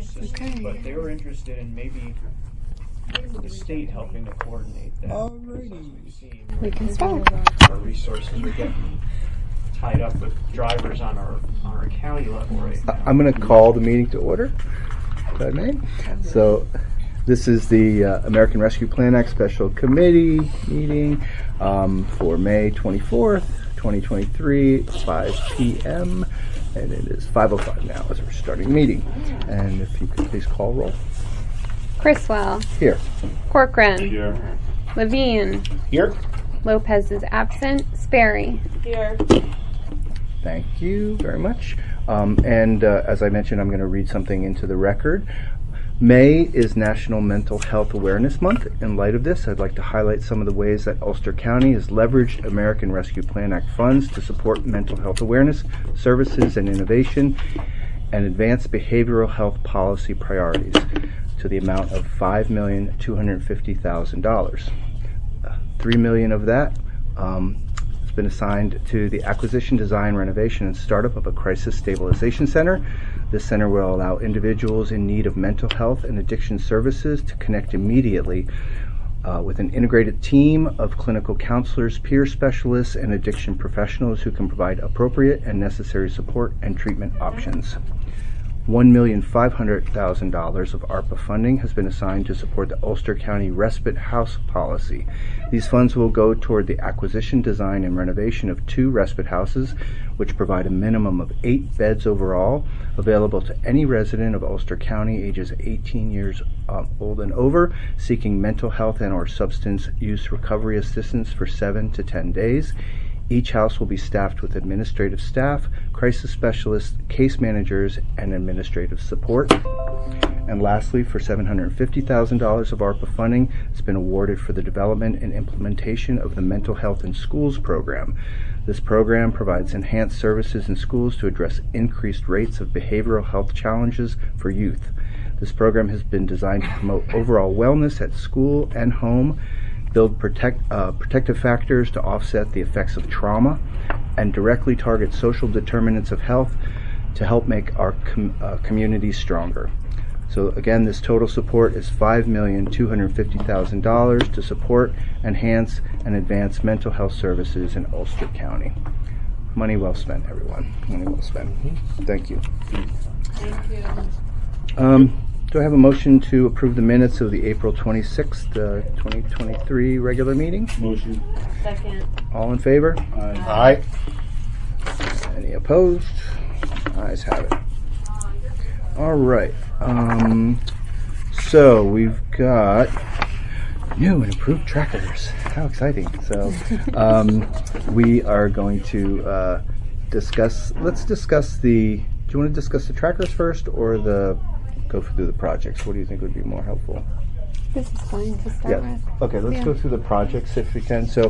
system. Okay. But they were interested in maybe the state helping to coordinate that. Alrighty. We can start. Our resources are getting tied up with drivers on our county level right now. I'm going to call the meeting to order, if I may. So this is the American Rescue Plan Act Special Committee meeting for May 24th, 2023, 5 p.m. And it is 5:05 now as we're starting the meeting. And if you could please call roll. Criswell. Here. Corcoran. Here. Levine. Here. Lopez is absent. Sperry. Here. Thank you very much. As I mentioned, I'm going to read something into the record. May is National Mental Health Awareness Month. In light of this, I'd like to highlight some of the ways that Ulster County has leveraged American Rescue Plan Act funds to support mental health awareness, services, and innovation, and advance behavioral health policy priorities to the amount of $5,250,000. $3 million of that has been assigned to the acquisition, design, renovation, and startup of a crisis stabilization center. This center will allow individuals in need of mental health and addiction services to connect immediately with an integrated team of clinical counselors, peer specialists, and addiction professionals who can provide appropriate and necessary support and treatment options. $1,500,000 of ARPA funding has been assigned to support the Ulster County Respite House policy. These funds will go toward the acquisition, design, and renovation of 2 respite houses, which provide a minimum of 8 beds overall, available to any resident of Ulster County ages 18 years old and over, seeking mental health and/or substance use recovery assistance for 7 to 10 days. Each house will be staffed with administrative staff, crisis specialists, case managers, and administrative support. And lastly, for $750,000 of ARPA funding has been awarded for the development and implementation of the Mental Health in Schools program. This program provides enhanced services in schools to address increased rates of behavioral health challenges for youth. This program has been designed to promote overall wellness at school and home, build protective factors to offset the effects of trauma, and directly target social determinants of health to help make our communities stronger. So again, this total support is $5,250,000 to support, enhance, and advance mental health services in Ulster County. Money well spent, everyone. Money well spent. Thank you. Thank you. Do I have a motion to approve the minutes of the April 26th, 2023 regular meeting? Motion. Second. All in favor? Aye. Any opposed? Ayes have it. All right. So we've got new and improved trackers. How exciting. So we are going to let's discuss do you want to discuss the trackers first or go through the projects? What do you think would be more helpful? This is fine to start with. Okay, let's go through the projects if we can. So,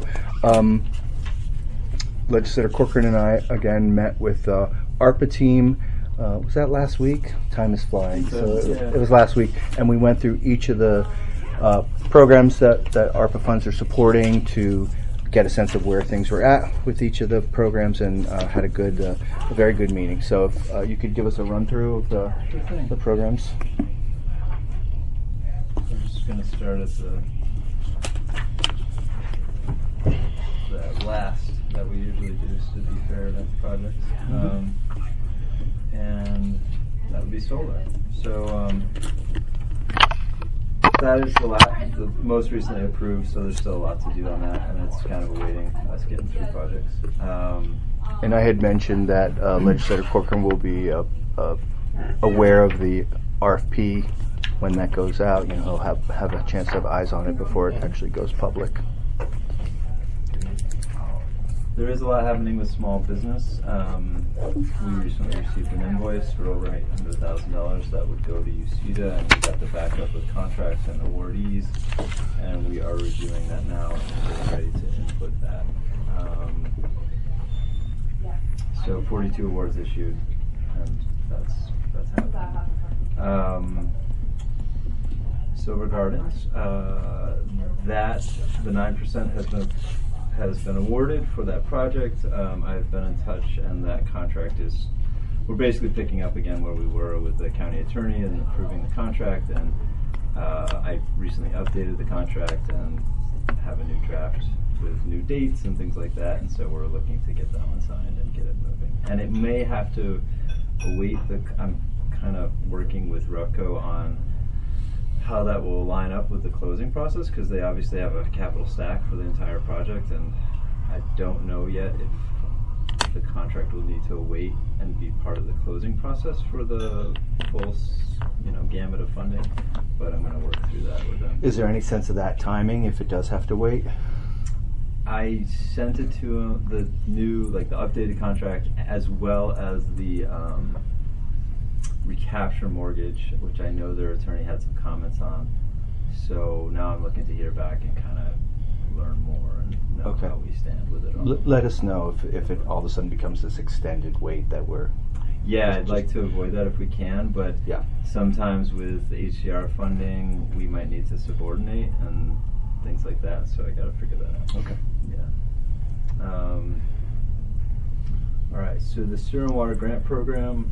Legislator Corcoran and I again met with the ARPA team. Was that last week? Time is flying. So it was last week, and we went through each of the programs that ARPA funds are supporting to get a sense of where things were at with each of the programs, and had a very good meeting. So if you could give us a run through of the programs. I'm just going to start at the last that we usually do, to be fair, that project. And that would be solar. So that is the most recently approved, so there's still a lot to do on that, and it's kind of awaiting us getting through projects. And I had mentioned that Legislator Corcoran will be aware of the RFP when that goes out. He'll have a chance to have eyes on it before it actually goes public. There is a lot happening with small business. We recently received an invoice for over $800,000 that would go to UCEDA, and we got the backup with contracts and awardees, and we are reviewing that now and we're ready to input that. So 42 awards issued, and that's happening. Silver Gardens, that the 9% has been awarded for that project. I've been in touch, and that contract is we're basically picking up again where we were with the county attorney and approving the contract, and I recently updated the contract and have a new draft with new dates and things like that, and so we're looking to get that one signed and get it moving. And it may have to await I'm kind of working with Rutco on how that will line up with the closing process, because they obviously have a capital stack for the entire project, and I don't know yet if the contract will need to await and be part of the closing process for the full, gamut of funding. But I'm going to work through that with them. Is there any sense of that timing if it does have to wait? I sent it to the new, the updated contract, as well as the recapture mortgage, which I know their attorney had some comments on. So now I'm looking to hear back and kind of learn more and know how we stand with it all. Let us know if it all of a sudden becomes this extended wait that we're... Yeah, I'd like to avoid that if we can, but sometimes with HCR funding, we might need to subordinate and things like that, so I got to figure that out. Okay. Yeah. All right, so the Sewer and Water Grant Program,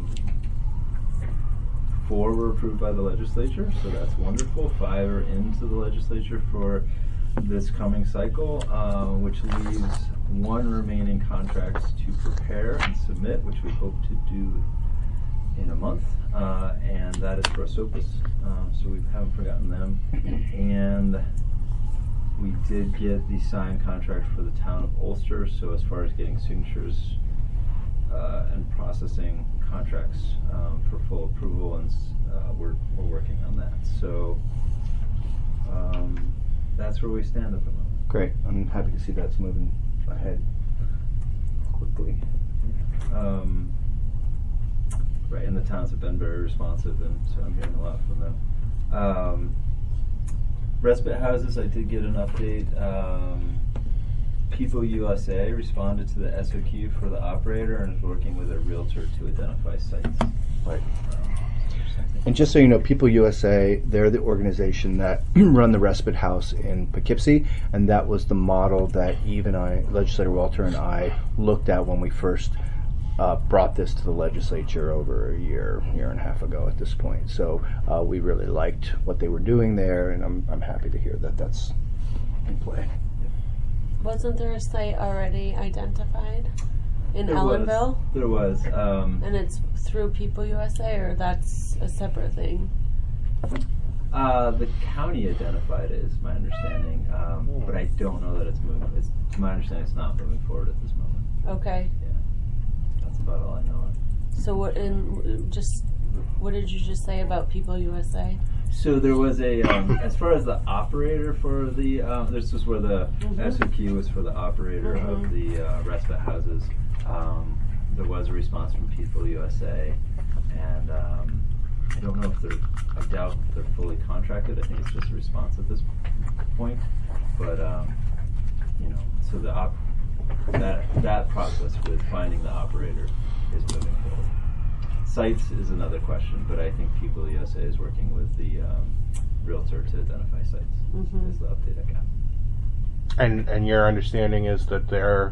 4 were approved by the legislature, so that's wonderful. 5 are into the legislature for this coming cycle, which leaves 1 remaining contracts to prepare and submit, which we hope to do in a month, and that is for Esopus, so we haven't forgotten them. And we did get the signed contract for the town of Ulster, so as far as getting signatures and processing contracts for full approval, and we're working on that. So that's where we stand at the moment. Great. I'm happy to see that's moving ahead quickly. Right, and the towns have been very responsive, and so I'm hearing a lot from them. Respite houses, I did get an update. People USA responded to the SOQ for the operator and is working with a realtor to identify sites. Right. And just so you know, People USA, they're the organization that run the respite house in Poughkeepsie, and that was the model that Eve and I, Legislator Walter and I, looked at when we first brought this to the legislature over a year and a half ago at this point. So we really liked what they were doing there, and I'm happy to hear that that's in play. Wasn't there a site already identified in Ellenville? There was. And it's through People USA, or that's a separate thing? The county identified it, is my understanding, but I don't know that it's moving. To my understanding, it's not moving forward at this moment. Okay. Yeah, that's about all I know of. So what did you just say about People USA? So there was a, as far as the operator for the, this is where the SOQ was for the operator of the respite houses. There was a response from People USA, and I don't know if I doubt they're fully contracted. I think it's just a response at this point. But, so that process with finding the operator is moving forward. Sites is another question, but I think People USA is working with the realtor to identify sites. Is the update I got. And your understanding is that they're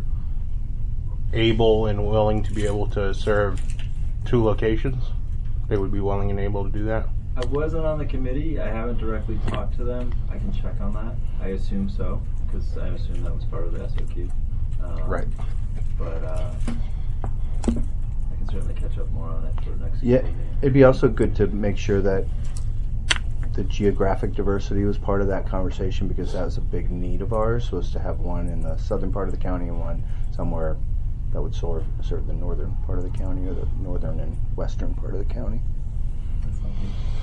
able and willing to be able to serve 2 locations? They would be willing and able to do that? I wasn't on the committee. I haven't directly talked to them. I can check on that. I assume so, because I assume that was part of the SOQ. Right. But I can certainly catch up more on it for next meeting. It'd be also good to make sure that the geographic diversity was part of that conversation, because that was a big need of ours, was to have one in the southern part of the county and one somewhere that would serve the northern part of the county, or the northern and western part of the county. That's not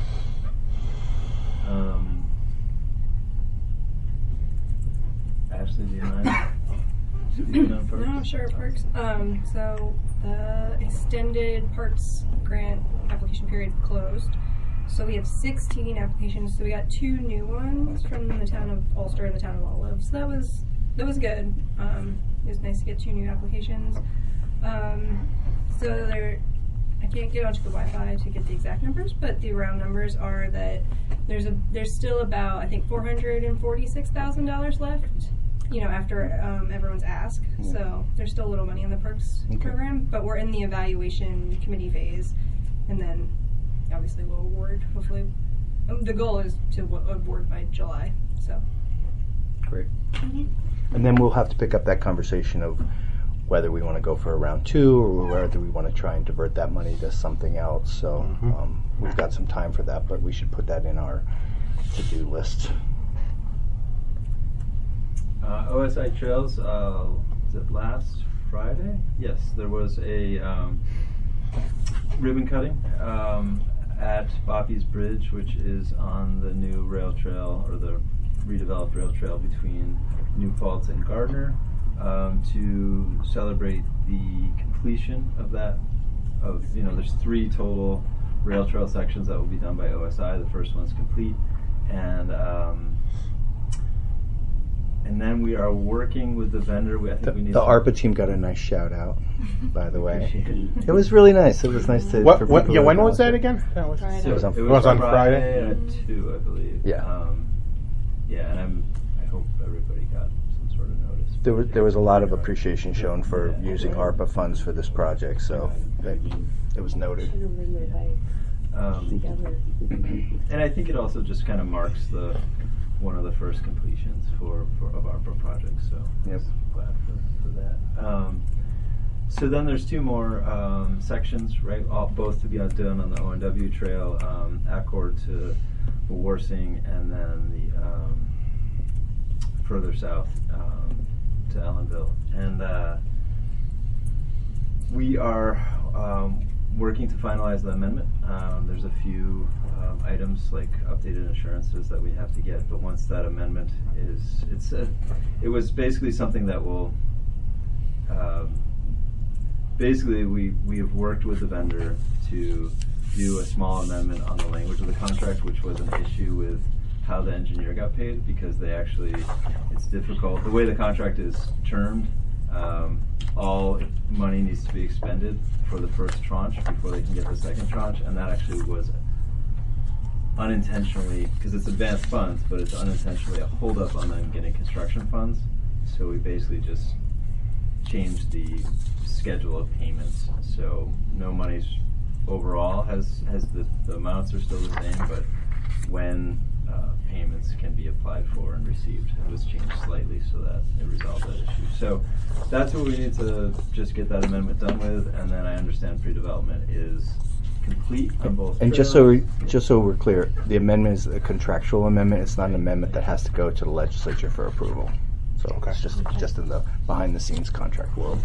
good. Ashley, do you mind? No, sure, Parks. So the extended Parks grant application period closed. So we have 16 applications. So we got 2 new ones from the town of Ulster and the town of Olive. So that was good. It was nice to get 2 new applications. So I can't get onto the Wi-Fi to get the exact numbers, but the round numbers are that there's still about, I think, $446,000 left after everyone's ask. Yeah. So there's still a little money in the perks Okay. program, but we're in the evaluation committee phase, and then obviously we'll award. Hopefully, the goal is to award by July. So Great. And then we'll have to pick up that conversation of whether we want to go for a round 2 or whether we want to try and divert that money to something else. So we've got some time for that, but we should put that in our to-do list. OSI Trails, was it last Friday? Yes, there was a ribbon cutting at Boppy's Bridge, which is on the new rail trail, or the redeveloped rail trail between New Paltz and Gardner, to celebrate the completion of that. There's 3 total rail trail sections that will be done by OSI. The first one's complete, and then we are working with the vendor. I think we need The some- ARPA team got a nice shout out, by the way. It was really nice. It was nice to. for people to when was that acknowledge it. again? That was Friday. It was on- It was on Friday? at 2, I believe. Yeah. And I hope everybody got some sort of notice. There was a lot of appreciation shown for using ARPA funds for this project, so it was noted. And I think it also just kind of marks one of the first completions of ARPA projects. So Yep. glad for that. So then there's 2 more sections, right? Both to be done on the ONW Trail, Accord to Warsing, and then the further south to Ellenville. And we are working to finalize the amendment. There's a few items like updated insurances that we have to get, but once that amendment it was basically something that will basically we have worked with the vendor to do a small amendment on the language of the contract, which was an issue with how the engineer got paid, because it's difficult. The way the contract is termed, all money needs to be expended for the first tranche before they can get the second tranche, and that actually was unintentionally, because it's advanced funds, but it's unintentionally a holdup on them getting construction funds. So we basically just changed the schedule of payments. So no money's overall the amounts are still the same, but when payments can be applied for and received, it was changed slightly so that it resolved that issue. So that's what we need to just get that amendment done with, and then I understand pre-development is complete on both. And trails. just so we're clear, the amendment is a contractual amendment. It's not an amendment that has to go to the legislature for approval. So it's just in the behind the scenes contract world.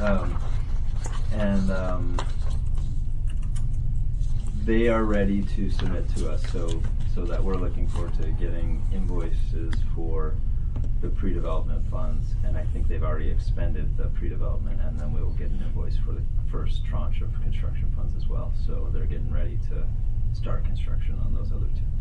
They are ready to submit to us, so that we're looking forward to getting invoices for the pre-development funds, and I think they've already expended the pre-development, and then we will get an invoice for the first tranche of construction funds as well. So they're getting ready to start construction on those other 2.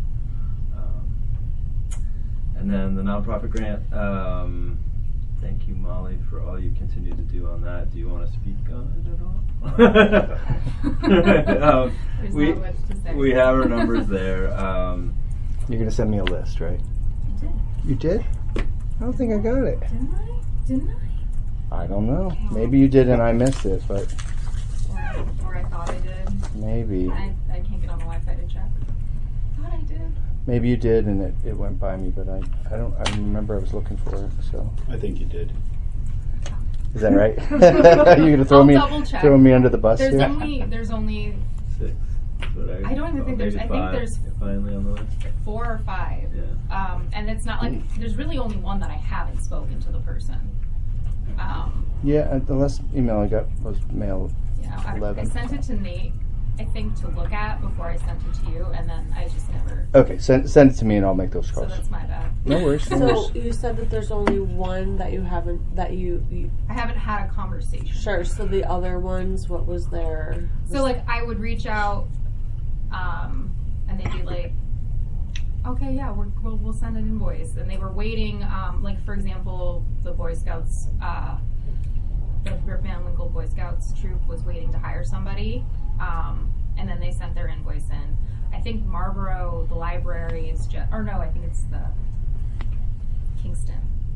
And then the nonprofit grant. Thank you, Molly, for all you continue to do on that. Do you want to speak on it at all? There's not much to say. We have our numbers there. You're going to send me a list, right? I did. You did? I don't think I got it. Didn't I? I don't know. Maybe you did and I missed it, but Or I thought I did. maybe. I can't get on the Wi-Fi to check. I thought I did. Maybe you did and it went by me, but I remember I was looking for it, so. I think you did. Is that right? You're gonna throw I'll me double check. under the bus There's here? only 6. I don't even think there's- I think 5 there's- finally on the list. 4 or 5. Yeah. And it's not like there's really only one that I haven't spoken to the person. Yeah, the last email I got was mail. I 11. sent it to Nate, I think, to look at before I sent it to you, and then I just never. Okay, send it to me and I'll make those So calls. that's my bad. No worries. No So worries. you said that there's only one that you haven't, that you I haven't had a conversation. sure. So the other ones, what was their? So like I would reach out, and they'd be like, "Okay, yeah, we'll send an invoice." And they were waiting. Like for example, the Boy Scouts, the Rip Van Winkle Boy Scouts troop was waiting to hire somebody, and then they sent their invoice in. I think Marlboro, the library is just, or no, I think it's the Kingston.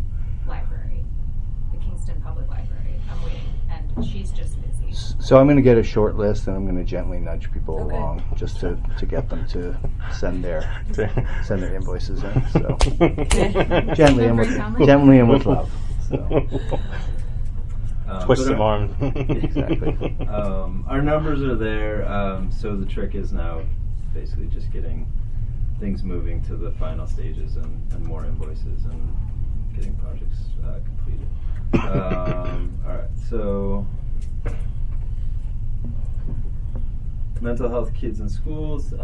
library, the Kingston Public Library. I'm waiting, and she's just busy. So I'm going to get a short list, and I'm going to gently nudge people Okay. along just to get them to send their invoices in. So gently and with love. So. Twist But them arms. Exactly. Our numbers are there, so the trick is now basically just getting things moving to the final stages and more invoices and getting projects completed. All right, so mental health kids in schools.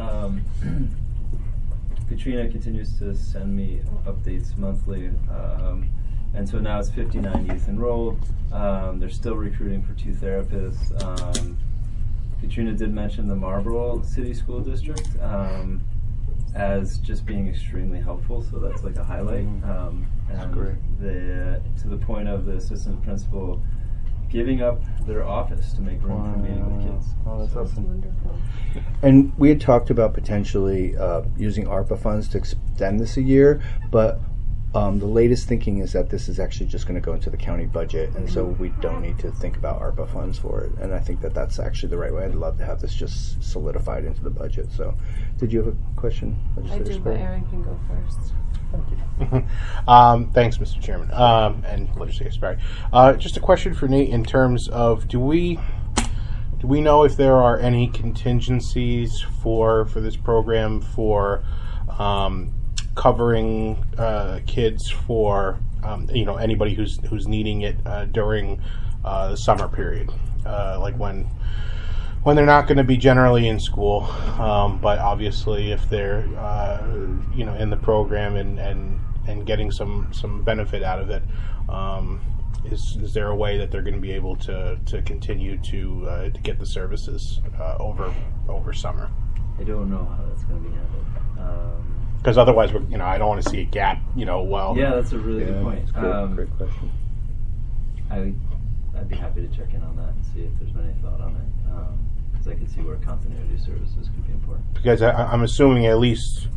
Katrina continues to send me updates monthly. And so now it's 59 youth enrolled. They're still recruiting for 2 therapists. Katrina did mention the Marlborough City School District as just being extremely helpful, so that's like a highlight. And great. To the point of the assistant principal giving up their office to make room for meeting with kids. Oh, that's awesome. Wonderful. And we had talked about potentially using ARPA funds to extend this a year, but the latest thinking is that this is actually just going to go into the county budget, and so we don't need to think about ARPA funds for it. And I think that that's actually the right way. I'd love to have this just solidified into the budget. So, did you have a question? I Legislator do, but Sperry? Aaron can go first. Thanks, Mr. Chairman, and Legislator Sperry. Just a question for Nate in terms of do we know if there are any contingencies for this program for covering kids for anybody who's needing it during the summer period, like when they're not going to be generally in school, but obviously if they're in the program and getting some benefit out of it, is there a way that they're going to be able to continue to get the services over summer? I don't know how that's going to be handled. Because otherwise, I don't want to see a gap. Yeah, that's a really good point. That's great question. I'd be happy to check in on that and see if there's been any thought on it, because I could see where continuity of services could be important. Because I'm assuming at least,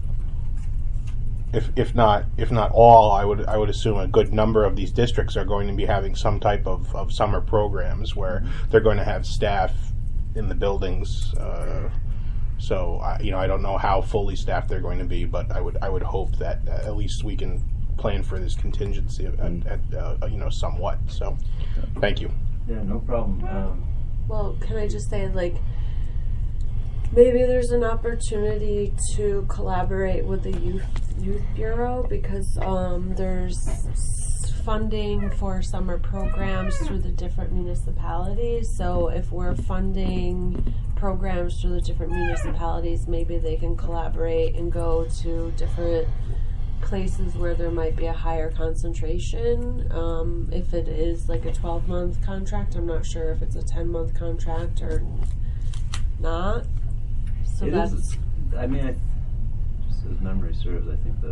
if not all, I would assume a good number of these districts are going to be having some type of summer programs where they're going to have staff in the buildings. So I don't know how fully staffed they're going to be, but I would hope that at least we can plan for this contingency at somewhat. So, thank you. Yeah, no problem. Well, can I just say, maybe there's an opportunity to collaborate with the youth bureau, because there's funding for summer programs through the different municipalities. So if we're funding programs through the different municipalities, maybe they can collaborate and go to different places where there might be a higher concentration. If it is like a 12-month contract, I'm not sure if it's a 10-month contract or not. So It that's is, just as memory serves, I think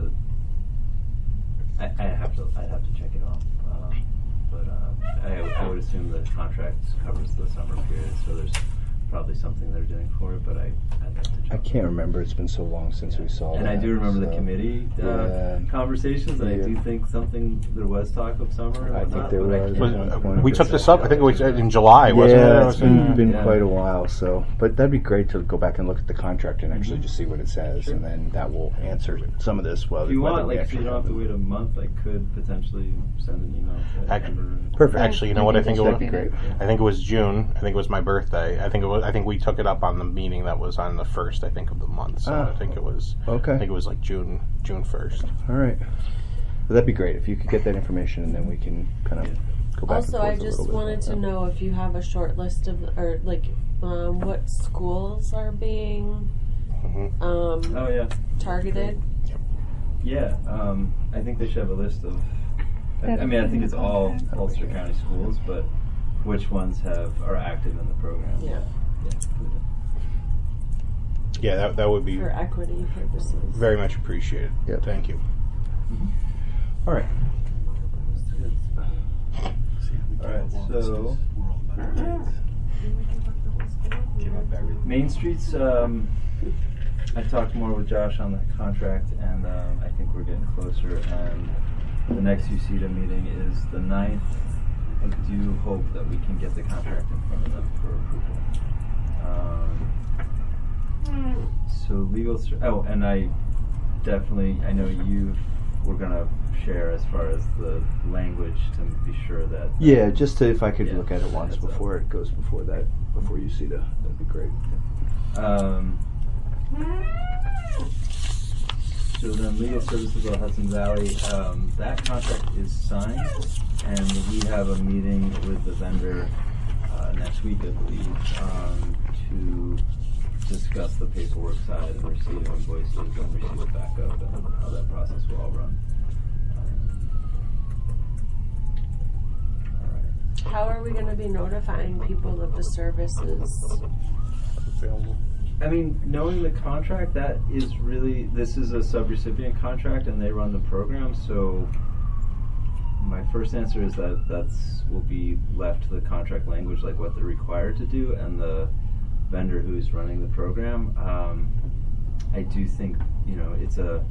I'd have to check it off. But I would assume the contract covers the summer period, so there's probably something they're doing for it, but I'd have to check. I can't remember. It's been so long since we saw And that. I do remember the so- committee Yeah. conversations, and I do think there was talk of summer. and I think whatnot, there but I was. can't- We took this up. I think it was in July, wasn't Yeah, it? it's been Yeah. quite a while. So, but that'd be great to go back and look at the contract and actually just see what it says, and then that will answer some of this. Well, If you whether want, we so actually you don't have to wait a month, I could potentially send an email to Actually, Amber and- Perfect. Actually, you know what I think it was? That'd be great. I think it was June. I think it was my birthday. I think we took it up on the meeting that was on the 1st, I think, of the month. So Ah. I think it was Okay. I think it was like June 1st. All right. Well, that'd be great if you could get that information, and then we can kind of go back also, and I forth a just little bit wanted about to that. know if you have a short list of, or what schools are being Oh yeah. targeted. Yeah, I think they should have a list of. I think it's all Ulster County schools, but which ones are active in the program? Yeah, Yeah, that would be for equity purposes. very much appreciated. Yep. Thank you. All right. All right, so Main Streets. I talked more with Josh on the contract, and I think we're getting closer. And the next UCEDA meeting is the 9th. I do hope that we can get the contract in front of them for approval. So legal. Oh, and I know you were gonna share as far as the language to be sure that. Yeah, just to, if I could Yeah, look at it once heads up. before it goes before UCEDA, that'd be great. So then legal services of Hudson Valley, that contract is signed, and we have a meeting with the vendor next week, I believe, to discuss the paperwork side and receipt of invoices and receipt of backup and how that process will all run. All right. How are we going to be notifying people that the service is? Available. I mean, knowing the contract, that is really, this is a subrecipient contract and they run the program, so my first answer is that will be left to the contract language, like what they're required to do, and the vendor who's running the program. I do think, it's a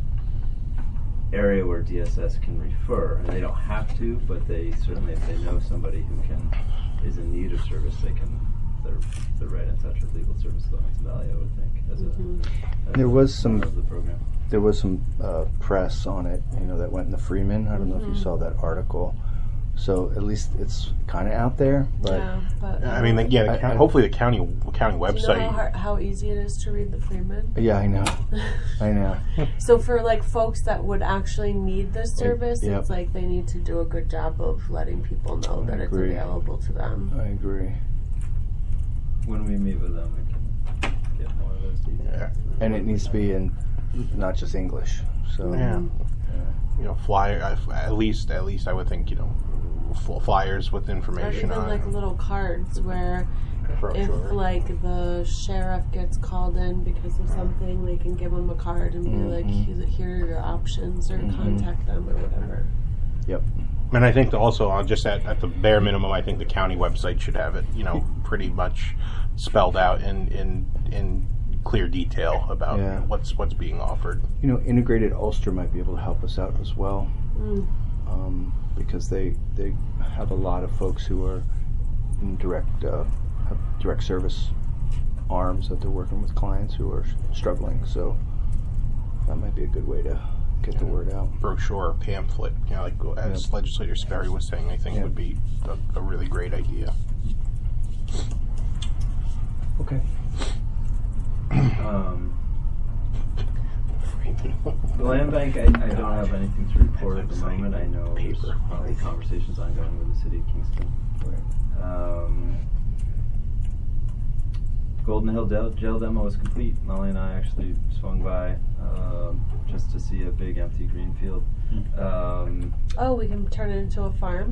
area where DSS can refer, and they don't have to, but they certainly, if they know somebody who is in need of service, they're right in touch with legal services of Hudson Valley, I would think, as There was part some of the program. There was some press on it, that went in the Freeman. I don't know if you saw that article. So at least it's kind of out there. But Yeah, but I mean, hopefully the county do you website. know how easy it is to read the Freeman? yeah, I know. I know. So for like folks that would actually need this service, Yep. it's like they need to do a good job of letting people know that it's agree. available to them. I agree. When we meet with them, we can get more of those details. Yeah. And it needs to be in not just English. So Yeah. Flyer. At least I would think flyers with Or information even on. like little cards where if brochure. like the sheriff gets called in because of something, they can give them a card and be like, here are your options, or contact them or whatever. Yep. And I think also, just at the bare minimum, I think the county website should have it, pretty much spelled out in clear detail about Yeah. what's being offered. Integrated Ulster might be able to help us out as well, because they have a lot of folks who are in have direct service arms that they're working with clients who are struggling. So that might be a good way to get the word out. Brochure, pamphlet, as Legislator Sperry was saying, I think would be a really great idea. Okay. The land bank, I don't have anything to report at the moment. I know there's probably conversations ongoing with the city of Kingston. Golden Hill jail demo is complete. Molly and I actually swung by just to see a big empty green field. Oh, we can turn it into a farm.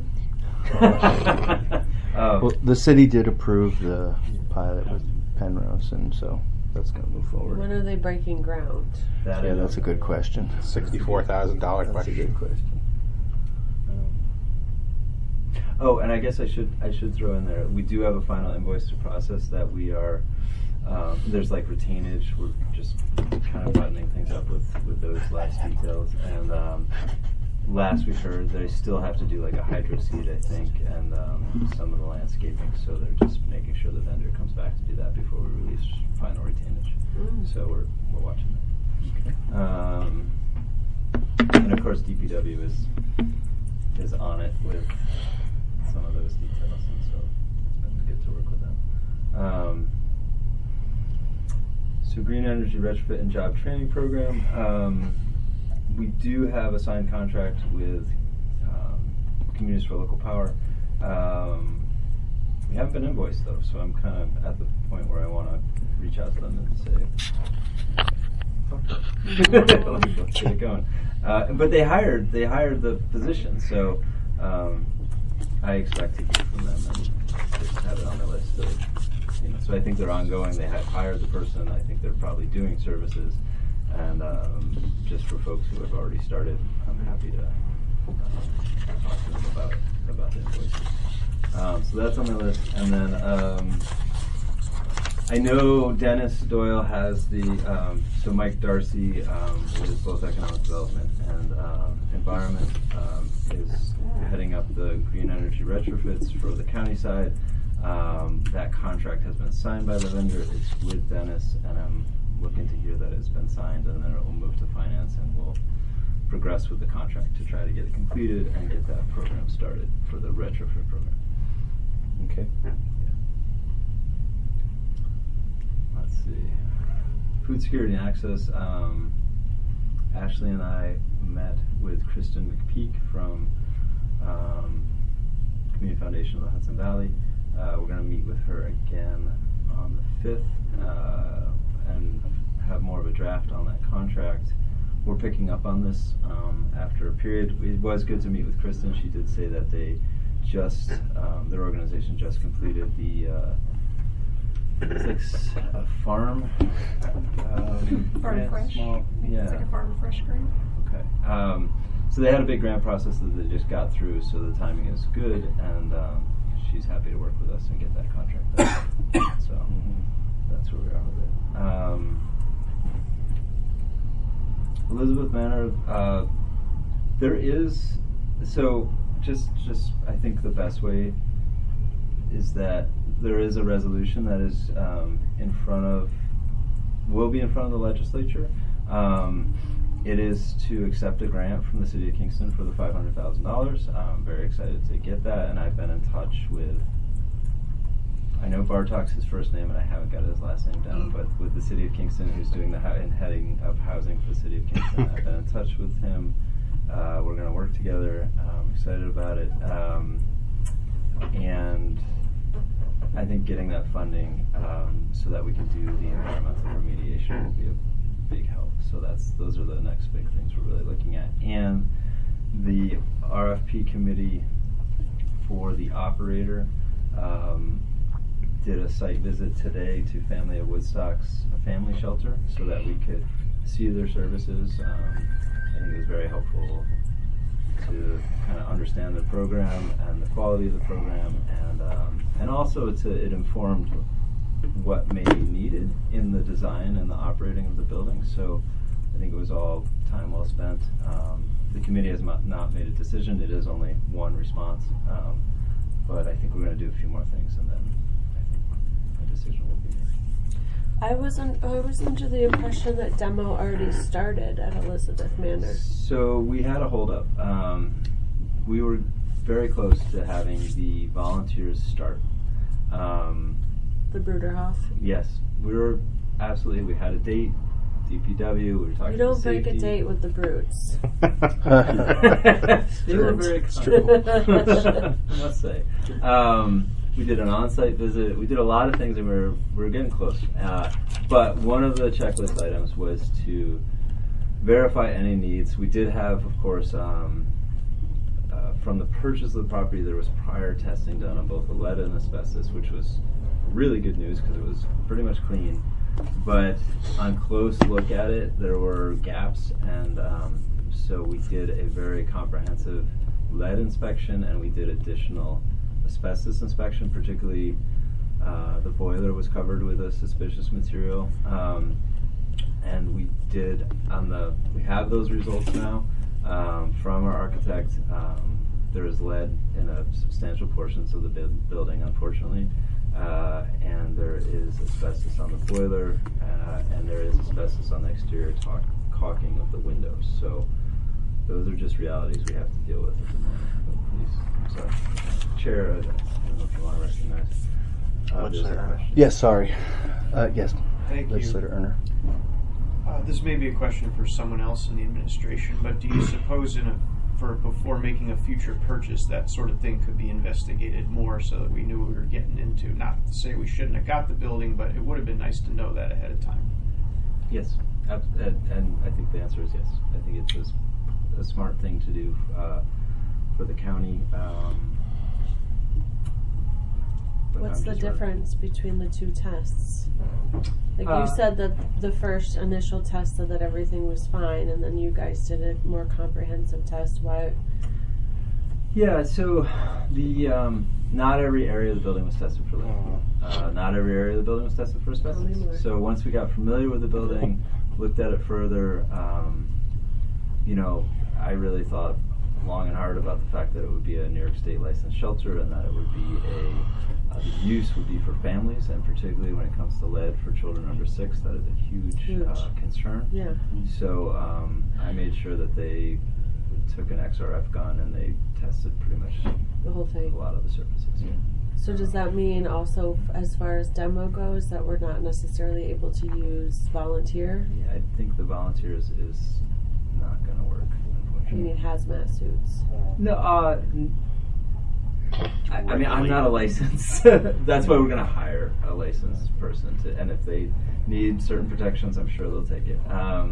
Well, the city did approve the pilot with Penrose, and so that's going to move forward. When are they breaking ground? Yeah, that's a good question. $64,000 That's a question. good question. Oh, and I guess I should throw in there, we do have a final invoice to process that we are, there's like retainage, we're just kind of buttoning things up with those last details, and last we heard, they still have to do like a hydro seed, I think, and some of the landscaping, so they're just making sure the vendor comes back to do that before we release final retainage. So we're watching that. And of course DPW is on it with some of those details, and so it's been good to work with them. So Green Energy Retrofit and Job Training Program. We do have a signed contract with Communities for Local Power. We haven't been invoiced though, so I'm kind of at the point where I want to reach out to them and say, let's get it going. But they hired the position, so I expect to hear from them and just have it on the list of, so I think they're ongoing. They have hired the person. I think they're probably doing services, and just for folks who have already started, I'm happy to talk to them about the invoices. So that's on my list, and then I know Dennis Doyle has the, so Mike Darcy with both economic development and environment is heading up the green energy retrofits for the county side. That contract has been signed by the vendor. It's with Dennis, and I'm looking to hear that it's been signed, and then it will move to finance, and we'll progress with the contract to try to get it completed and get that program started for the retrofit program. Okay. Let's see. Food security and access. Ashley and I met with Kristen McPeak from Community Foundation of the Hudson Valley. We're going to meet with her again on the 5th and have more of a draft on that contract. We're picking up on this after a period. It was good to meet with Kristen. She did say that they just, their organization just completed the it's like a farm. Farm grant, Fresh. small- yeah. It's like a Farm Fresh grant. Okay. So they had a big grant process that they just got through, so the timing is good, and she's happy to work with us and get that contract done. So that's where we are with it. Elizabeth Manor, there is, so just I think the best way is that there is a resolution that is will be in front of the legislature. It is to accept a grant from the City of Kingston for the $500,000. I'm very excited to get that, and I've been in touch with, I know Bartok's his first name, and I haven't got his last name down, but with the City of Kingston, who's doing the heading of housing for the City of Kingston, I've been in touch with him. We're going to work together. I'm excited about it. And I think getting that funding so that we can do the environmental remediation will be a big help. So those are the next big things we're really looking at. And the RFP committee for the operator did a site visit today to Family of Woodstock's family shelter so that we could see their services. I think it was very helpful to kind of understand the program and the quality of the program, and also it informed what may be needed in the design and the operating of the building. So I think it was all time well spent. The committee has not made a decision. It is only one response, but I think we're going to do a few more things, and then I think a decision will be made. I was under the impression that demo already started at Elizabeth Manor. So we had a hold up. We were very close to having the volunteers start. The Bruderhof. Yes, we had a date. DPW. We were talking. You don't to break a safety. date with the Brutes. They were very kind, I must say. We did an on-site visit. We did a lot of things, and we were getting close. But one of the checklist items was to verify any needs. We did have, of course, from the purchase of the property, there was prior testing done on both the lead and asbestos, which was really good news because it was pretty much clean. But on close look at it, there were gaps, and so we did a very comprehensive lead inspection, and we did additional asbestos inspection. Particularly, the boiler was covered with a suspicious material, and we have those results now from our architect. There is lead in a substantial portions of the building, unfortunately. And there is asbestos on the boiler, and there is asbestos on the exterior caulking of the windows. So those are just realities we have to deal with at the moment. But please, I'm sorry. Chair, I don't know if you want to recognize. Legislator Erner. Yes, sorry. Yes, Thank you. Legislator Erner. This may be a question for someone else in the administration, but do you suppose before making a future purchase, that sort of thing could be investigated more so that we knew what we were getting into? Not to say we shouldn't have got the building, but it would have been nice to know that ahead of time. Yes, and I think the answer is yes. I think it's a smart thing to do for the county. What's the difference between the two tests? Like you said that the first initial test said that everything was fine, and then you guys did a more comprehensive test. Why? Yeah, so the not every area of the building was tested for lead. Not every area of the building was tested for asbestos. So once we got familiar with the building, looked at it further, I really thought long and hard about the fact that it would be a New York State licensed shelter and that it would be the use would be for families, and particularly when it comes to lead for children under 6, that is a huge. Concern. Yeah. So I made sure that they took an XRF gun and they tested pretty much The whole thing. a lot of the surfaces. Yeah. So does that mean also, as far as demo goes, that we're not necessarily able to use volunteer? Yeah, I think the volunteers is not going to work, You unfortunately. need hazmat suits. No, I mean, I'm not a licensed. That's why we're going to hire a licensed person and if they need certain protections, I'm sure they'll take it.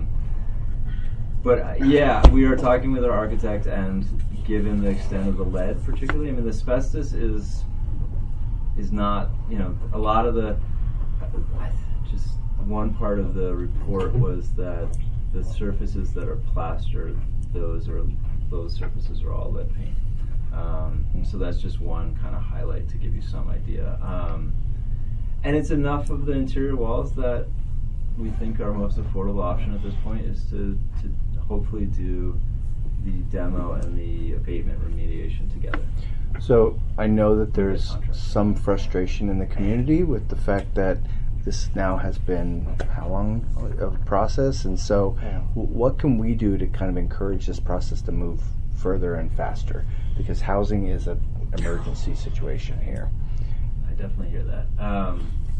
But yeah, we are talking with our architect, and given the extent of the lead, particularly, I mean, the asbestos is not, a lot of the. Just one part of the report was that the surfaces that are plastered, those surfaces are all lead paint. So that's just one kind of highlight to give you some idea. And it's enough of the interior walls that we think our most affordable option at this point is to hopefully do the demo and the abatement remediation together. So I know that there's some frustration in the community with the fact that this now has been how long of a process, and so what can we do to kind of encourage this process to move further and faster? Because housing is an emergency situation here. I definitely hear that.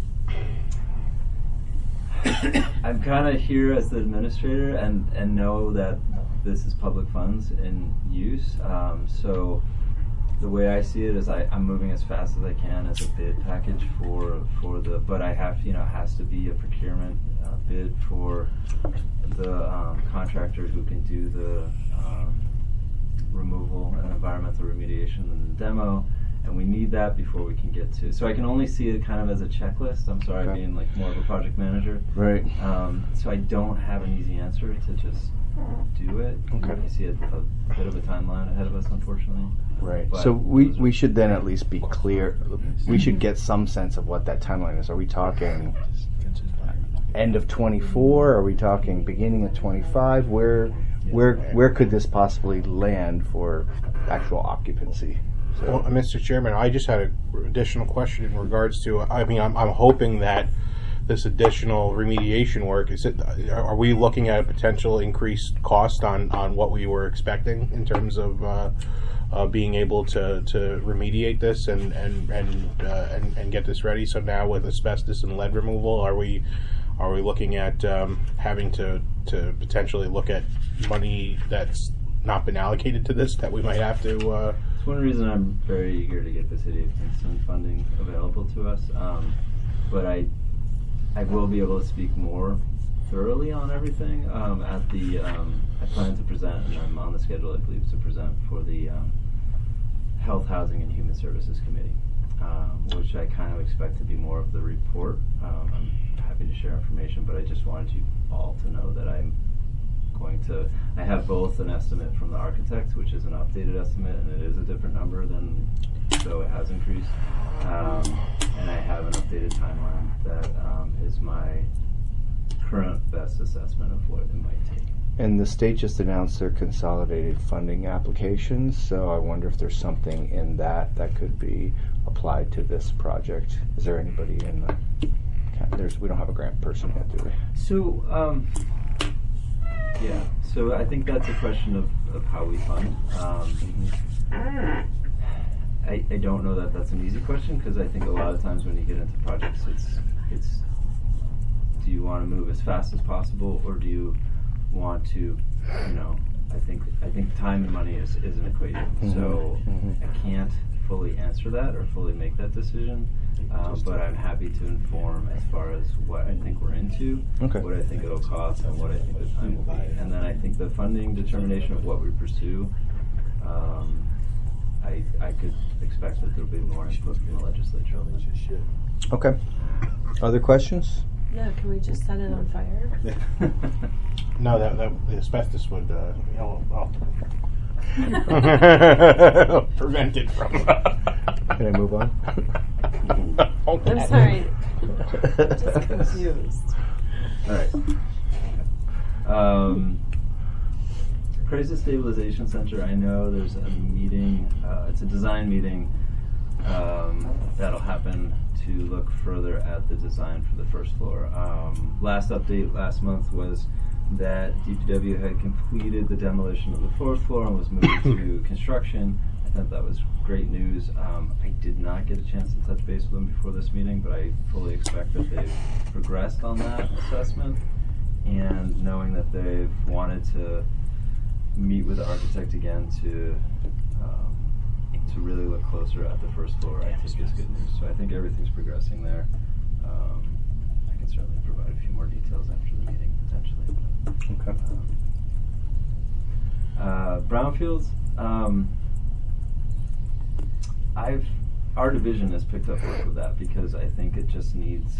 I'm kind of here as the administrator and know that this is public funds in use. So the way I see it is I'm moving as fast as I can as a bid package for the, but I have to, it has to be a procurement bid for the contractor who can do the removal and environmental remediation and the demo. And we need that before we can get to. So I can only see it kind of as a checklist. I'm sorry, being like more of a project manager. Right. So I don't have an easy answer to just do it. Okay. I see a bit of a timeline ahead of us, unfortunately. Right. But So we should then at least be clear. We should get some sense of what that timeline is. Are we talking end of 24? Are we talking beginning of 25? Where could this possibly land for actual occupancy? So. Well, Mr. Chairman, I just had an additional question in regards to. I'm hoping that this additional remediation work are we looking at a potential increased cost on what we were expecting in terms of being able to remediate this and get this ready? So now with asbestos and lead removal, are we looking at having to potentially look at money that's not been allocated to this that we might have to? It's one reason I'm very eager to get the City of Kingston funding available to us. But I will be able to speak more thoroughly on everything at the. I plan to present, and I'm on the schedule, I believe, to present for the Health, Housing, and Human Services Committee, which I kind of expect to be more of the report. I'm happy to share information, but I just wanted you all to know that I'm going to. I have both an estimate from the architect, which is an updated estimate, and it is a different number than, so it has increased. And I have an updated timeline that is my current best assessment of what it might take. And the state just announced their consolidated funding applications, so I wonder if there's something in that could be applied to this project. Is there anybody in the? We don't have a grant person yet, do we? So, yeah. So I think that's a question of how we fund. I don't know that that's an easy question, because I think a lot of times when you get into projects, it's do you want to move as fast as possible, or do you want to, I think time and money is an equation. Mm-hmm. So I can't fully answer that or fully make that decision, but I'm happy to inform as far as what I think we're into, what I think it'll cost, and what I think the time will be. And then I think the funding determination of what we pursue, I could expect that there'll be more input from the legislature on that. Okay. Other questions? Yeah, can we just set it on fire? No, that the asbestos would prevent it from. Can I move on? Okay. I'm sorry. Just confused. All right. Crisis Stabilization Center. I know there's a meeting. It's a design meeting that'll happen to look further at the design for the first floor. Last update last month was that DPW had completed the demolition of the fourth floor and was moving to construction. I thought that was great news. I did not get a chance to touch base with them before this meeting, but I fully expect that they've progressed on that assessment. And knowing that they've wanted to meet with the architect again to really look closer at the first floor, I think is good news. So I think everything's progressing there. I can certainly provide a few more details after the meeting, potentially. Okay. Brownfields. Our division has picked up work with that because I think it just needs.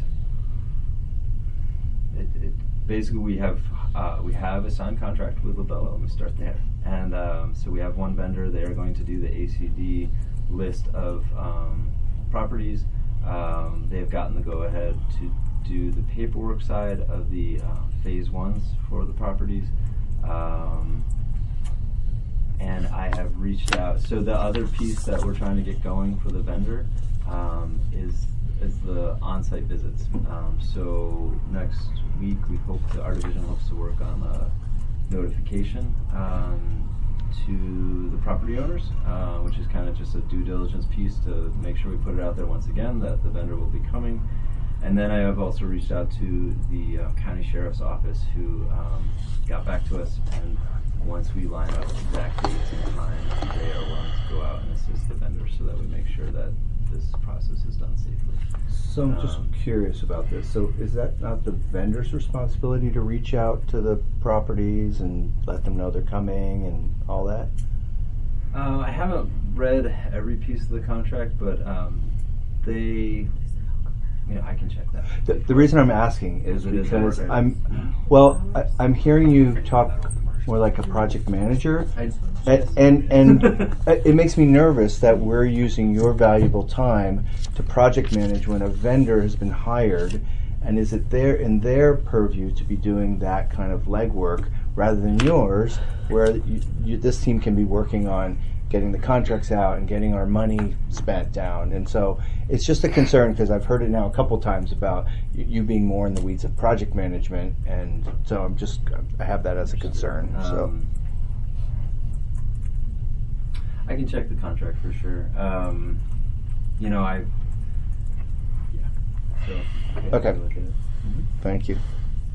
Basically, we have a signed contract with Labella. Let me start there. And so we have one vendor. They are going to do the ACD list of properties. They have gotten the go-ahead to do the paperwork side of the phase ones for the properties. And I have reached out. So the other piece that we're trying to get going for the vendor is the on-site visits. So next week our division hopes to work on a notification to the property owners, which is kind of just a due diligence piece to make sure we put it out there once again that the vendor will be coming. And then I have also reached out to the county sheriff's office, who got back to us, and once we line up exact dates and times, they are willing to go out and assist the vendor so that we make sure that this process is done safely. So I'm just curious about this. So is that not the vendor's responsibility to reach out to the properties and let them know they're coming and all that? I haven't read every piece of the contract, but I can check that. The reason I'm asking is It is because important. I'm hearing you talk more like a project manager, Yes. and it makes me nervous that we're using your valuable time to project manage when a vendor has been hired, and is it in their purview to be doing that kind of legwork rather than yours, where this team can be working on getting the contracts out and getting our money spent down. And so it's just a concern because I've heard it now a couple times about you being more in the weeds of project management, and so I have that as a concern. So I can check the contract for sure. So I Okay. can look at it. thank you.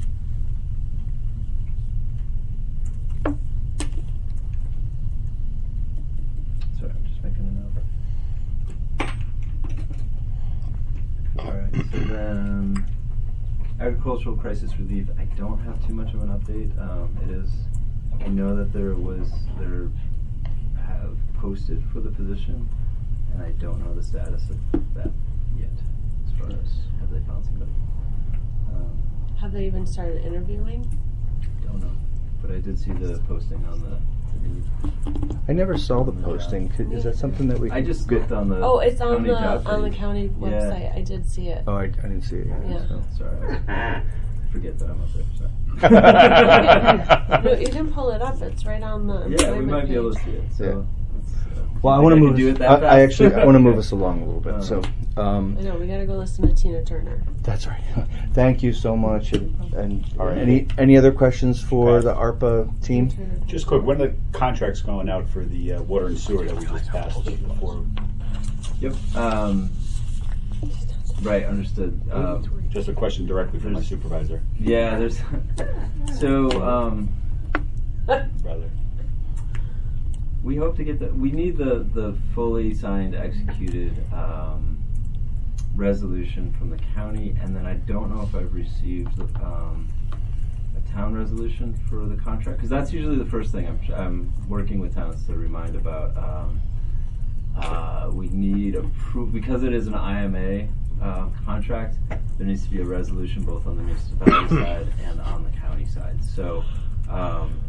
Sorry, I'm just making a note. Alright, so then agricultural crisis relief. I don't have too much of an update. I know that there have posted for the position, and I don't know the status of that yet, as far as have they found somebody. Have they even started interviewing? Don't know, but I did see the posting on the news. I never saw the posting. Is that something that we? I just looked on the It's on county job the page. county website. I did see it. Oh, I didn't see it yet. Yeah. So. Sorry, I forget that I'm up there. Sorry. No, you can pull it up. It's right on the Yeah, we employment might be able to page. see it. So, Well, I think want to can move. do it that I fast? want to move us along a little bit. So, I know, we gotta go listen to Tina Turner. that's right. Thank you so much. And any other questions for the ARPA team? Just quick, when are the contracts going out for the water and sewer that we just passed before? Yep. Right, understood. Just a question directly from my supervisor. Yeah, there's. So, Rather. we hope to get we need the fully signed, executed resolution from the county, and then I don't know if I've received a town resolution for the contract, because that's usually the first thing I'm working with towns to remind about. We need approval because it is an IMA contract. There needs to be a resolution both on the municipality side and on the county side. So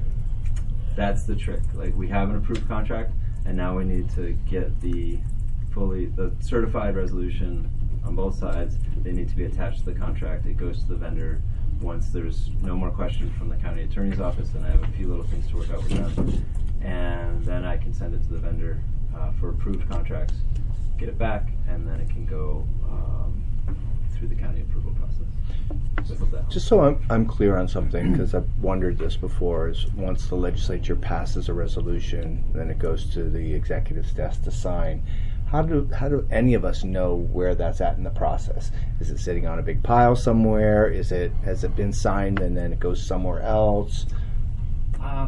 that's the trick. Like, we have an approved contract, and now we need to get the the certified resolution on both sides. They need to be attached to the contract. It goes to the vendor. Once there's no more questions from the county attorney's office, then I have a few little things to work out with them, and then I can send it to the vendor for approved contracts, get it back, and then it can go through the county approval process. So I hope that helps. Just so I'm clear on something, because I've wondered this before, is once the legislature passes a resolution, then it goes to the executive's desk to sign. How do any of us know where that's at in the process? Is it sitting on a big pile somewhere? Has it been signed and then it goes somewhere else? I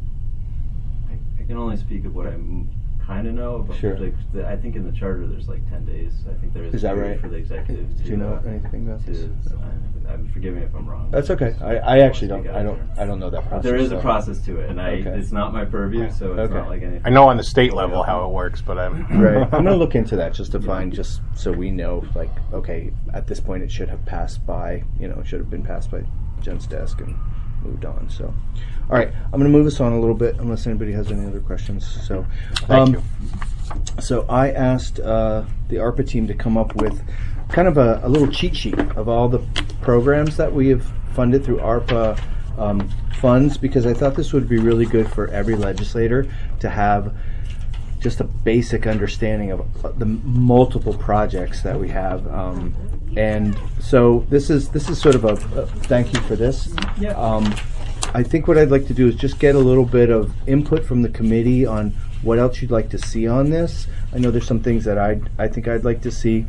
can only speak of what I kind of know. But Sure. I think in the charter there's like 10 days. I think there is. Is that a period right? for the executive. Do you know anything about this? I'm forgiving if I'm wrong. That's okay. I actually don't. I don't know that process. There is a so. process to it, and Okay. it's not my purview, so it's Okay. not like anything. I know on the state level how it works, but I'm Right. I'm gonna look into that just to find, just so we know, like, okay, at this point it should have passed by, it should have been passed by Jen's desk and moved on. So, all right, I'm gonna move us on a little bit unless anybody has any other questions. So, Thank you. So I asked the ARPA team to come up with kind of a little cheat sheet of all the programs that we have funded through ARPA funds, because I thought this would be really good for every legislator to have just a basic understanding of the multiple projects that we have. And so this is sort of a thank you for this. Yeah. I think what I'd like to do is just get a little bit of input from the committee on what else you'd like to see on this. I know there's some things that I think I'd like to see.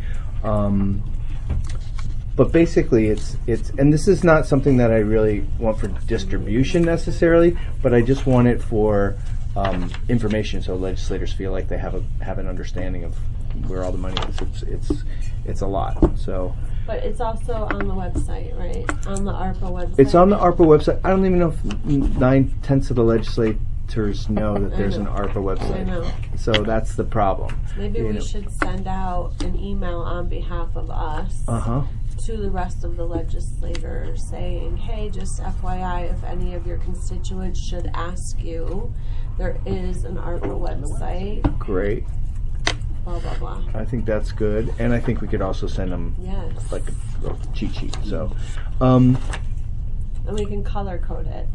But basically it's and this is not something that I really want for distribution necessarily, but I just want it for information, so legislators feel like they have an understanding of where all the money is. It's a lot. So, but it's also on the website, right? On the ARPA website. it's on the ARPA website. I don't even know if 9/10 of the legislators know that there's an ARPA website. I know. So that's the problem. Maybe we should send out an email on behalf of us to the rest of the legislators saying, hey, just FYI, if any of your constituents should ask you, there is an ARPA website. Great. Blah, blah, blah. I think that's good. And I think we could also send them Yes. like a little cheat sheet. So, And we can color code it.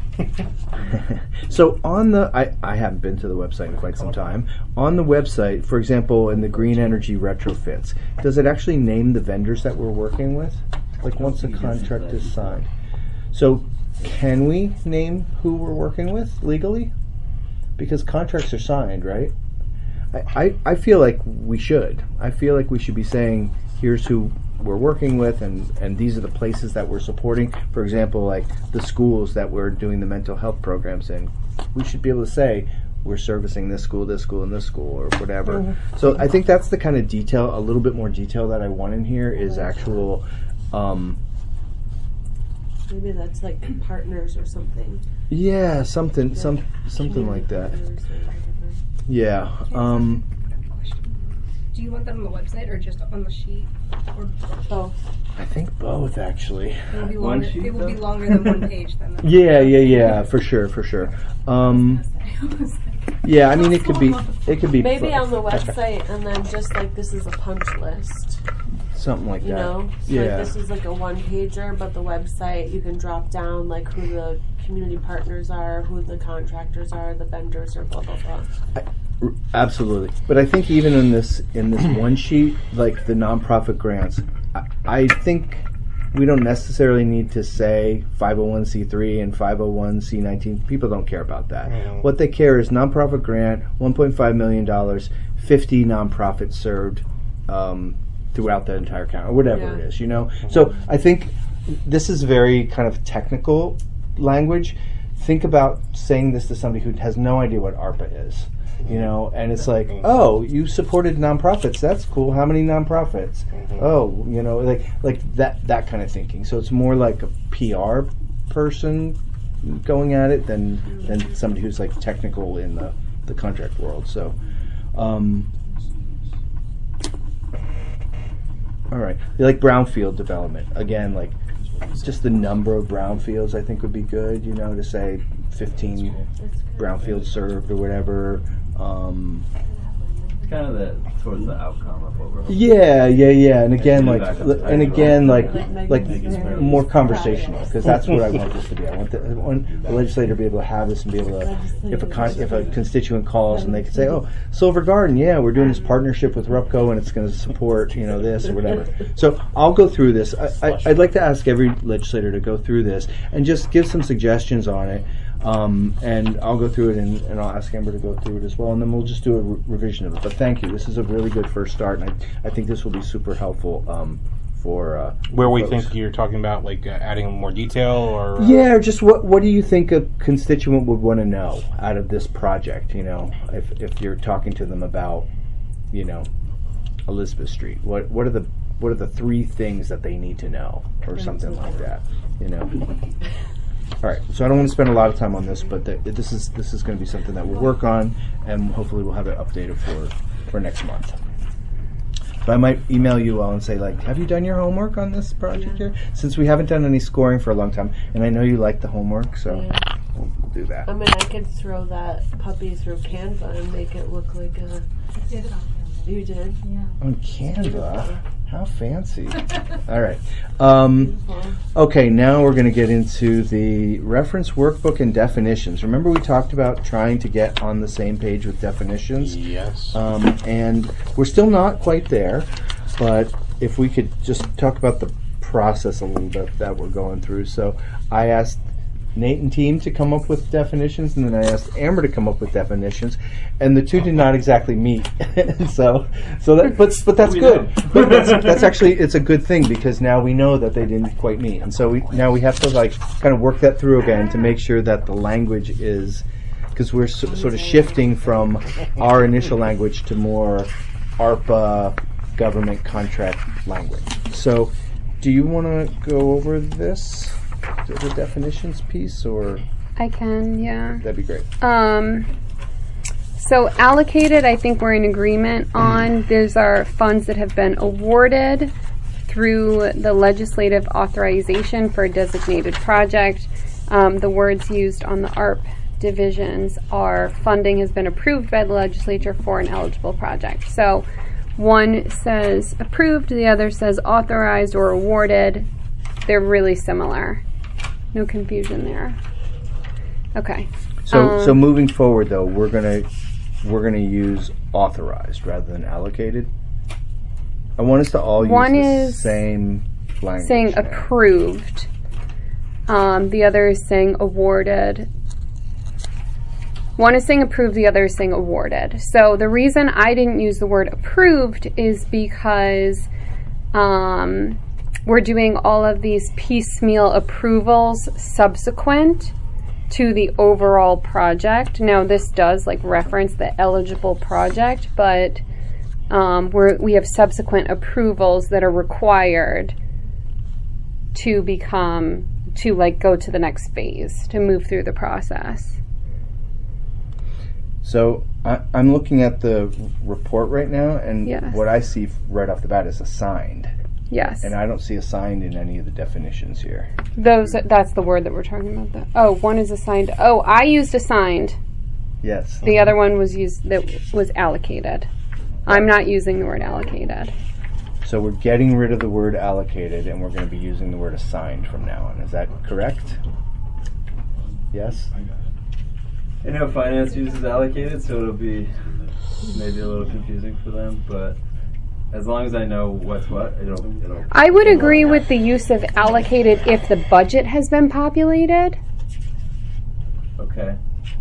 so on the, I haven't been to the website in quite some time. On the website, for example, in the green energy retrofits, does it actually name the vendors that we're working with? Like once the contract is signed. So can we name who we're working with legally? Because contracts are signed, right? I feel like we should. I feel like we should be saying, here's who we're working with, and these are the places that we're supporting. For example, like the schools that we're doing the mental health programs in. We should be able to say, we're servicing this school, and this school, or whatever. Mm-hmm. So I think that's the kind of detail, a little bit more detail that I want in here is actual... Maybe that's like partners or something. Yeah, something like that. Yeah. Do you want that on the website or just on the sheet? Or both? I think both, actually. It will be One longer, sheet, it will be though? longer than one page then. Yeah, for sure. Yeah, I mean it could be Maybe on the website, and then just like this is a punch list. something like You that. know, so Yeah. like this is like a one pager, but the website you can drop down like who the community partners are, who the contractors are, the vendors are, blah blah blah. Absolutely, but I think even in this one sheet, like the nonprofit grants, I think we don't necessarily need to say 501c3 and 501c19. People don't care about that. Yeah. What they care is nonprofit grant, $1.5 million, 50 nonprofits served throughout the entire county, or whatever it is, you know? So I think this is very kind of technical language. Think about saying this to somebody who has no idea what ARPA is. You know, and it's like, oh, you supported nonprofits. That's cool. How many nonprofits? Oh, you know, like that kind of thinking. So it's more like a PR person going at it than somebody who's like technical in the contract world. So, all right, like brownfield development again, like just the number of brownfields I think would be good. You know, to say 15 brownfields served or whatever. kind of towards the outcome of what we're hoping. Yeah. And again, And like, back up and again, like Like more conversational, because that's what I want this to be. I want the legislator to be able to have this and be able to, if a constituent calls and they can say, "Oh, Silver Garden, yeah, we're doing this partnership with RUPCO and it's going to support, this or whatever." So I'll go through this. I'd like to ask every legislator to go through this and just give some suggestions on it. And I'll go through it, and I'll ask Amber to go through it as well, and then we'll just do a revision of it. But thank you. This is a really good first start, and I think this will be super helpful for Where we folks. think you're talking about, like adding more detail, or Yeah, just what do you think a constituent would want to know out of this project? If you're talking to them about, Elizabeth Street, what are the 3 things that they need to know, or something like that? All right, so I don't want to spend a lot of time on this, but this is going to be something that we'll work on, and hopefully we'll have it updated for next month. But I might email you all and say, like, have you done your homework on this project here? Since we haven't done any scoring for a long time, and I know you like the homework, so we'll do that. I mean, I could throw that puppy through Canva and make it look like a. I did it on Canva. You did? Yeah. On Canva? How fancy. All right. Okay, now we're going to get into the reference workbook and definitions. Remember we talked about trying to get on the same page with definitions? yes. And we're still not quite there, but if we could just talk about the process a little bit that we're going through. So I asked Nate and team to come up with definitions, and then I asked Amber to come up with definitions, and the two did not exactly meet. so that, but that's good. But that's actually, it's a good thing, because now we know that they didn't quite meet, and so now we have to kind of work that through again to make sure that the language is, because we're sort of shifting from our initial language to more ARPA government contract language. So, do you want to go over this? The definitions piece, or I can, yeah. that'd be great. So allocated, I think we're in agreement on. These are funds that have been awarded through the legislative authorization for a designated project. The words used on the ARP divisions are funding has been approved by the legislature for an eligible project. So one says approved, the other says authorized or awarded. They're really similar. No confusion there. Okay. So moving forward, though, we're gonna use authorized rather than allocated. I want us to all use the same language. Saying now. approved. The other is saying awarded. One is saying approved, the other is saying awarded. So the reason I didn't use the word approved is because we're doing all of these piecemeal approvals subsequent to the overall project. Now, this does reference the eligible project, but we have subsequent approvals that are required to go to the next phase, to move through the process. So I'm looking at the report right now, and Yes. what I see right off the bat is assigned. Yes. And I don't see assigned in any of the definitions here. That's the word that we're talking about. One is assigned. I used assigned. Yes. The other one was allocated. I'm not using the word allocated. So we're getting rid of the word allocated, and we're going to be using the word assigned from now on. Is that correct? Yes? I know finance uses allocated, so it'll be maybe a little confusing for them, but as long as I know what's what, it'll I would agree with the use of allocated if the budget has been populated. Okay.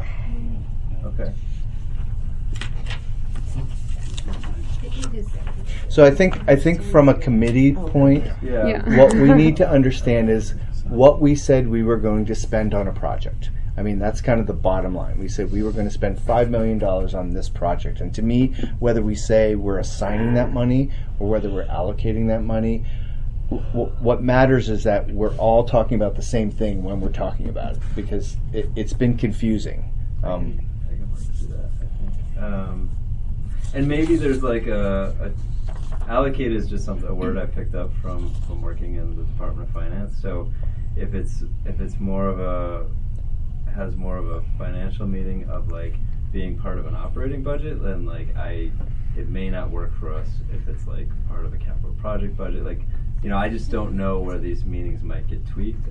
So I think from a committee point, Yeah. what we need to understand is what we said we were going to spend on a project. I mean, that's kind of the bottom line. We said we were going to spend $5 million on this project. And to me, whether we say we're assigning that money or whether we're allocating that money, what matters is that we're all talking about the same thing when we're talking about it, because it's been confusing. I can work through that, I think. And maybe there's a allocate is just a word I picked up from working in the Department of Finance. So if it's more of has more of a financial meaning of being part of an operating budget, then I it may not work for us if it's like part of a capital project budget. Like, I just don't know where these meetings might get tweaked.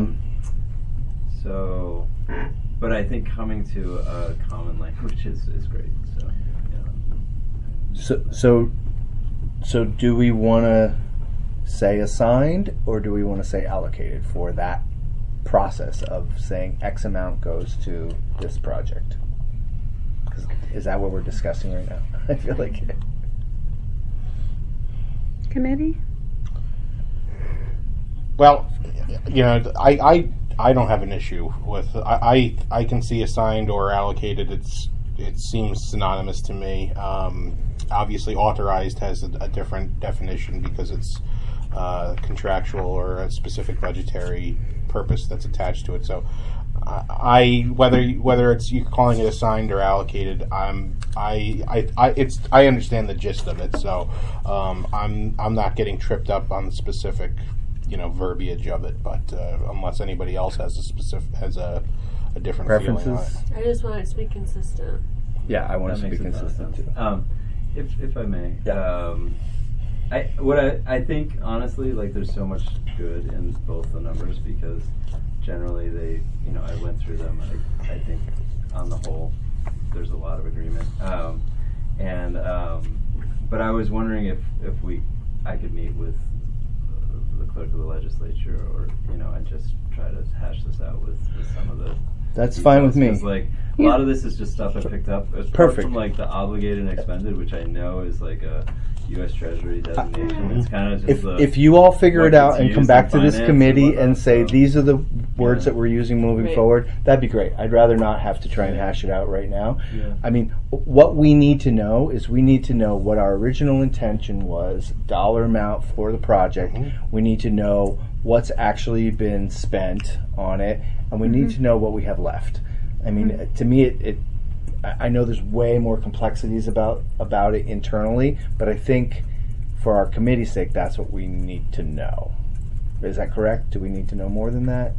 So, but I think coming to a common language is great. So do we want to say assigned, or do we want to say allocated for that process of saying X amount goes to this project? Is that what we're discussing right now? I feel like Committee? Well, I don't have an issue with. I can see assigned or allocated. It seems synonymous to me. Obviously, authorized has a different definition because it's contractual or a specific budgetary purpose that's attached to it. So, whether it's you calling it assigned or allocated, I understand the gist of it. So, I'm not getting tripped up on the specific, verbiage of it. But unless anybody else has a different preferences. feeling on it. I just want it to be consistent. Yeah, I want That us to be makes a ton of consistent sense. too. If I may, Yeah. I think honestly, like, there's so much good in both the numbers because generally they, I went through them. I think on the whole, there's a lot of agreement. But I was wondering if I could meet with the clerk of the legislature, or and just try to hash this out with some of the. That's fine with me. 'Cause, like, a lot of this is just stuff I picked up. Apart Perfect. from like the obligated and expended, which I know is like a U.S. Treasury designation. It's kind of just If you all figure what it out gets and used come in back to this finance committee whatnot, and say so- these are the words Yeah. that we're using moving Right. forward, that'd be great. I'd rather not have to try and hash it out right now. Yeah. I mean, what we need to know is we need to know what our original intention was, dollar amount for the project. We need to know what's actually been spent on it, and we need to know what we have left. I mean, to me, I know there's way more complexities about it internally, but I think for our committee's sake, that's what we need to know. Is that correct? Do we need to know more than that?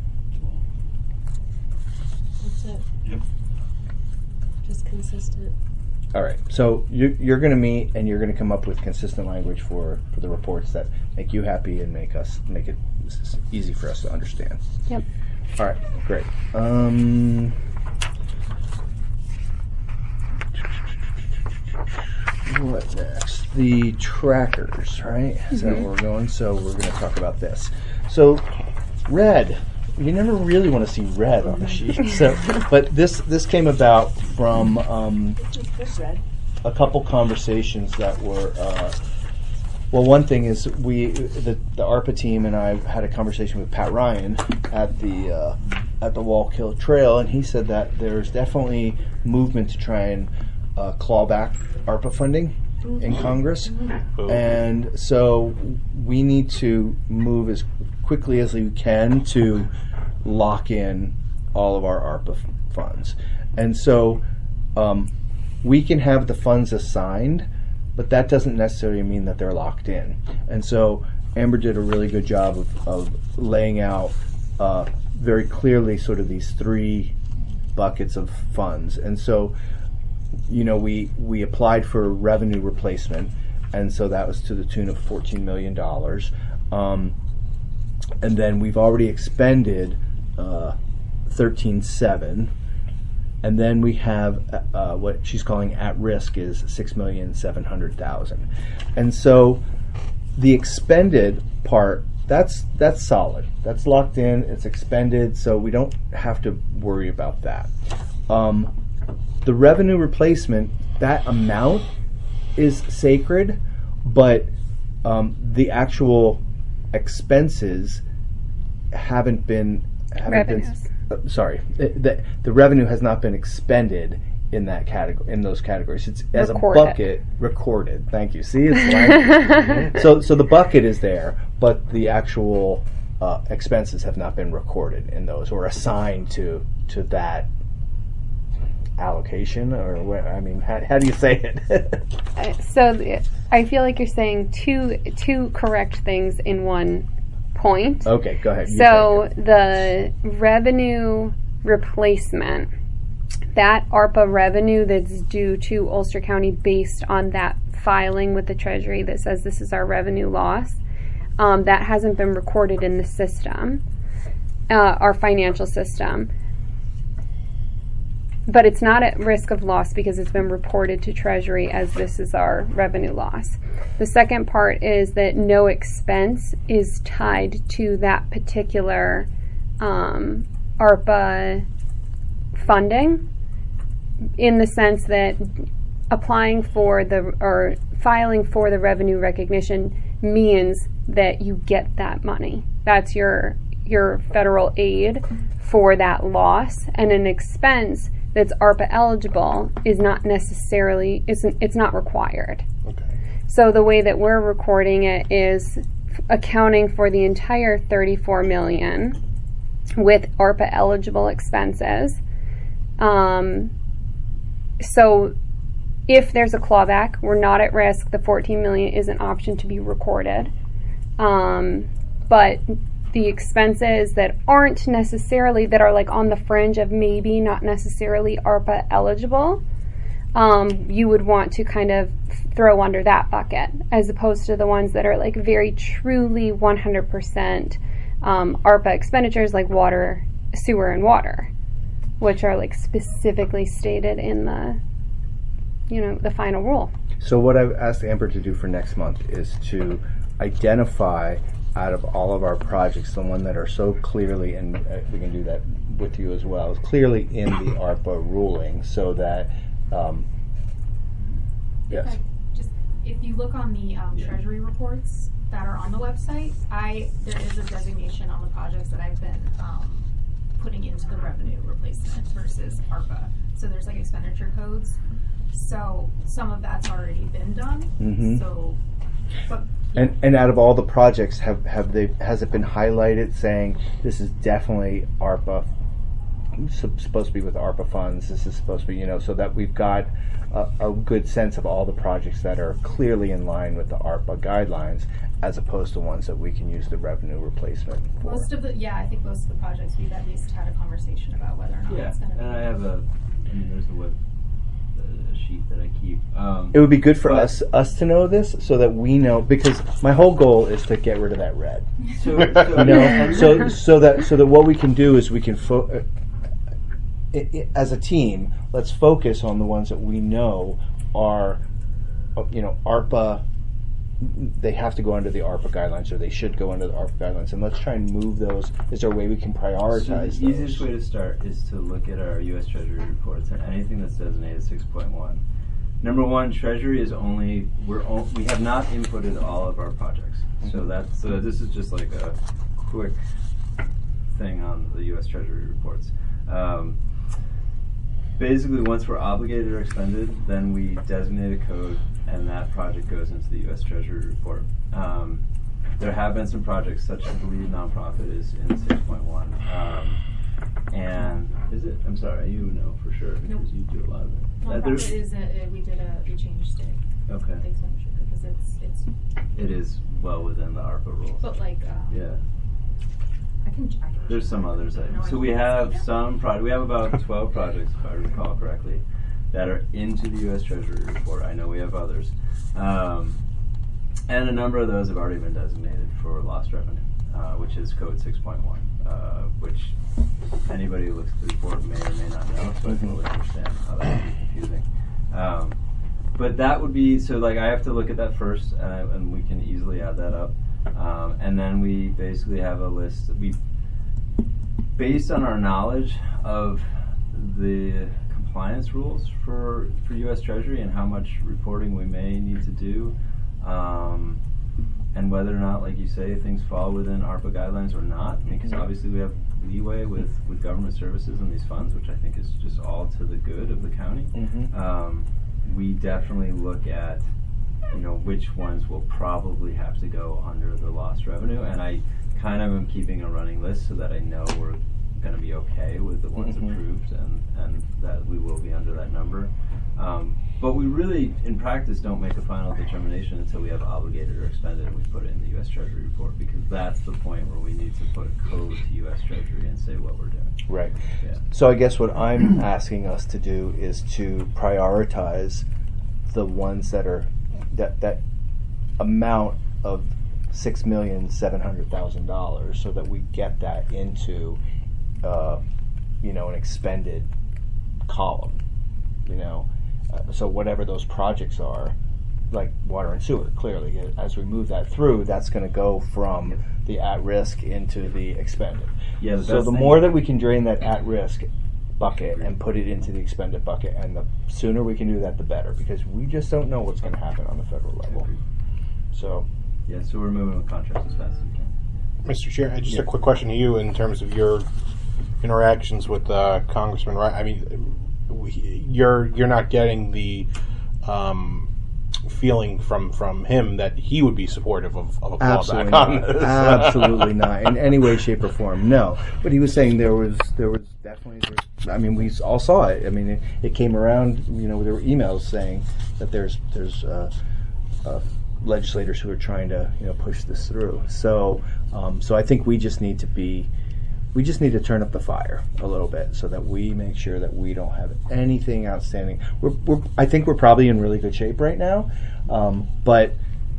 That's it. Yep. Just consistent. All right. So you're going to meet and you're going to come up with consistent language for the reports that make you happy and make it easy for us to understand. Yep. All right. Great. What next? The trackers, right? Is that where we're going? So we're going to talk about this. So red. You never really want to see red on the sheet. So, but this came about from a couple conversations that were. Well, one thing is the ARPA team and I had a conversation with Pat Ryan at the Wallkill Trail, and he said that there's definitely movement to try and claw back ARPA funding in Congress, and so we need to move as quickly as we can to lock in all of our ARPA funds, and so we can have the funds assigned, but that doesn't necessarily mean that they're locked in. And so Amber did a really good job of laying out very clearly sort of these three buckets of funds. And so, we applied for revenue replacement, and so that was to the tune of $14 million. And then we've already expended $13.7 and then we have what she's calling at risk is $6,700,000, and so the expended part that's solid, that's locked in, it's expended, so we don't have to worry about that. The revenue replacement, that amount is sacred, but the actual expenses haven't been Revenues. The revenue has not been expended in that category, in those categories. It's as Recorded. a bucket recorded. Thank you. See, it's language. So the bucket is there, but the actual expenses have not been recorded in those or assigned to that allocation, or what? I mean, how do you say it? So I feel like you're saying two correct things in one point. Okay, go ahead. You So take it. the revenue replacement that ARPA revenue that's due to Ulster County based on that filing with the Treasury that says this is our revenue loss, that hasn't been recorded in the system, our financial system. But it's not at risk of loss because it's been reported to Treasury as this is our revenue loss. The second part is that no expense is tied to that particular ARPA funding, in the sense that applying for or filing for the revenue recognition means that you get that money. That's your federal aid for that loss, and an expense that's ARPA eligible is not necessarily, it's not required. Okay. So the way that we're recording it is accounting for the entire $34 million with ARPA eligible expenses. So if there's a clawback, we're not at risk. The $14 million is an option to be recorded. But the expenses that aren't necessarily, that are like on the fringe of maybe not necessarily ARPA eligible, you would want to kind of throw under that bucket, as opposed to the ones that are like very truly 100% ARPA expenditures, like water, sewer, and water, which are like specifically stated in the, the final rule. So what I've asked Amber to do for next month is to identify out of all of our projects the one that are so clearly, and we can do that with you as well, clearly in the ARPA ruling, so that yes. If you look on the Treasury reports that are on the website, there is a designation on the projects that I've been putting into the revenue replacement versus ARPA. So there's like expenditure codes. So some of that's already been done. Mm-hmm. So, but and out of all the projects, has it been highlighted saying this is definitely ARPA, supposed to be with ARPA funds, this is supposed to be, so that we've got a good sense of all the projects that are clearly in line with the ARPA guidelines, as opposed to ones that we can use the revenue replacement for? I think most of the projects we've at least had a conversation about whether or not it's going to be. And I have there's the sheet that I keep. It would be good for us to know this, so that we know, because my whole goal is to get rid of that red. So that what we can do is we can as a team, let's focus on the ones that we know are, ARPA. They have to go under the ARPA guidelines, or they should go under the ARPA guidelines, and let's try and move those. Is there a way we can prioritize those? The easiest way to start is to look at our U.S. Treasury reports and anything that's designated 6.1. Number one, Treasury is we have not inputted all of our projects. Mm-hmm. So this is just like a quick thing on the U.S. Treasury reports. Basically, once we're obligated or expended, then we designate a code, and that project goes into the U.S. Treasury report. There have been some projects, such as I believe nonprofit is in 6.1. And is it? I'm sorry, you know for sure because you do a lot of it. Nonprofit we changed it. Okay. Expenditure because it is well within the ARPA rules. But yeah. I can. There's some others. So we have we have about 12 projects, if I recall correctly, that are into the U.S. Treasury report. I know we have others. And a number of those have already been designated for lost revenue, which is code 6.1, which anybody who looks at the report may or may not know, so I totally understand how that would be confusing. But that would be, I have to look at that first, and we can easily add that up. And then we basically have a list. Based on our knowledge of the compliance rules for U.S. Treasury and how much reporting we may need to do, and whether or not, like you say, things fall within ARPA guidelines or not, because obviously we have leeway with government services and these funds, which I think is just all to the good of the county. Mm-hmm. We definitely look at which ones will probably have to go under the lost revenue, and I kind of am keeping a running list so that I know we're going to be okay with the ones approved, and that we will be under that number. But we really, in practice, don't make a final determination until we have obligated or expended and we put it in the U.S. Treasury report, because that's the point where we need to put a code to U.S. Treasury and say what we're doing. Right. Yeah. So I guess what I'm asking us to do is to prioritize the ones that are that amount of $6,700,000, so that we get that into an expended column. So whatever those projects are, like water and sewer, clearly, as we move that through, that's going to go from the at-risk into the expended. Yeah. So the more that we can drain that at-risk bucket and put it into the expended bucket, and the sooner we can do that, the better, because we just don't know what's going to happen on the federal level. So, yeah, so we're moving with contracts as fast as we can. Mr. Chair, just a quick question to you in terms of your interactions with Congressman Wright. I mean, you're not getting the feeling from him that he would be supportive of a clawback on this. Absolutely not, in any way, shape, or form. No, but he was saying there was definitely. I mean, we all saw it. I mean, it came around. There were emails saying that there's legislators who are trying to push this through. So I think we just need to turn up the fire a little bit, so that we make sure that we don't have anything outstanding. I think we're probably in really good shape right now, but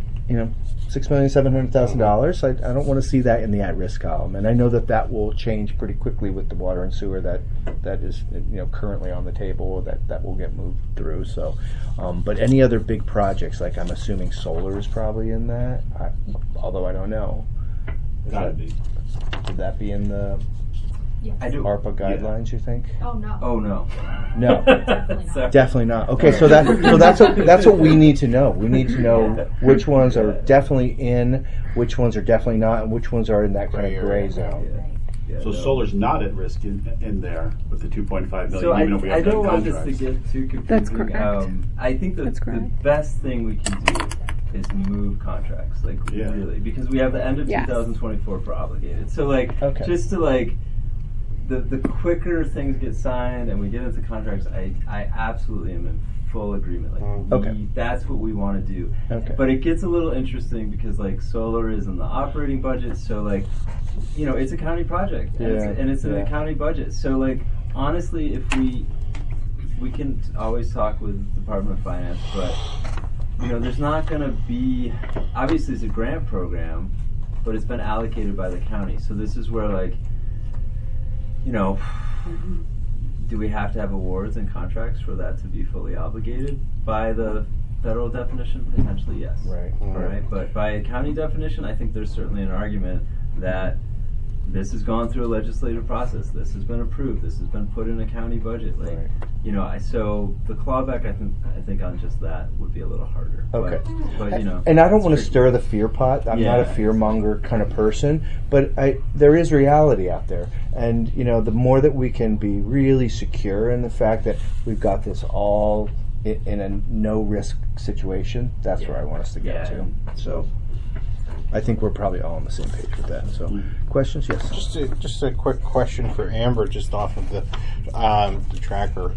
$6,700,000. I don't want to see that in the at-risk column, and I know that will change pretty quickly with the water and sewer that is currently on the table that will get moved through. So, but any other big projects, like I'm assuming solar is probably in that, although I don't know. Gotta be. Would that be in the ARPA guidelines? You think? Oh no. Oh no. No. Definitely not. Definitely not. Okay, so that's what we need to know. We need to know which ones are definitely in, which ones are definitely not, and which ones are in that kind of gray zone. Yeah, So solar's not at risk in there with the 2.5 million, So even if we have I don't done want this contracts. to get too confusing. That's correct. I think That's the correct. best thing we can do is move contracts, really, because we have the end of Yes. 2024 for obligated. So just to the quicker things get signed and we get into contracts, I absolutely am in full agreement. That's what we want to do. Okay. But it gets a little interesting because solar is in the operating budget, so it's a county project and it's in the county budget. So honestly, if we can always talk with the Department of Finance, but there's not going to be, obviously it's a grant program, but it's been allocated by the county. So this is where do we have to have awards and contracts for that to be fully obligated? By the federal definition, potentially yes. Right. All right. But by a county definition, I think there's certainly an argument that this has gone through a legislative process. This has been approved. This has been put in a county budget. So the clawback, I think on just that would be a little harder. Okay. But and I don't want to stir the fear pot. I'm not a fear monger kind of person, but there is reality out there, and the more that we can be really secure in the fact that we've got this all in a no risk situation, that's where I want us to get to. So I think we're probably all on the same page with that. So, questions? Yes. Just a quick question for Amber, just off of the tracker.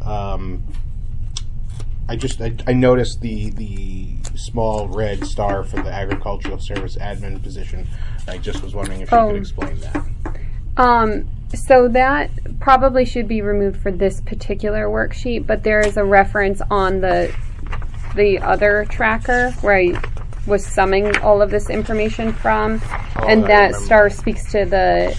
I noticed the small red star for the agricultural service admin position. I just was wondering if you could explain that. So that probably should be removed for this particular worksheet, but there is a reference on the other tracker where I was summing all of this information from, and that star speaks to the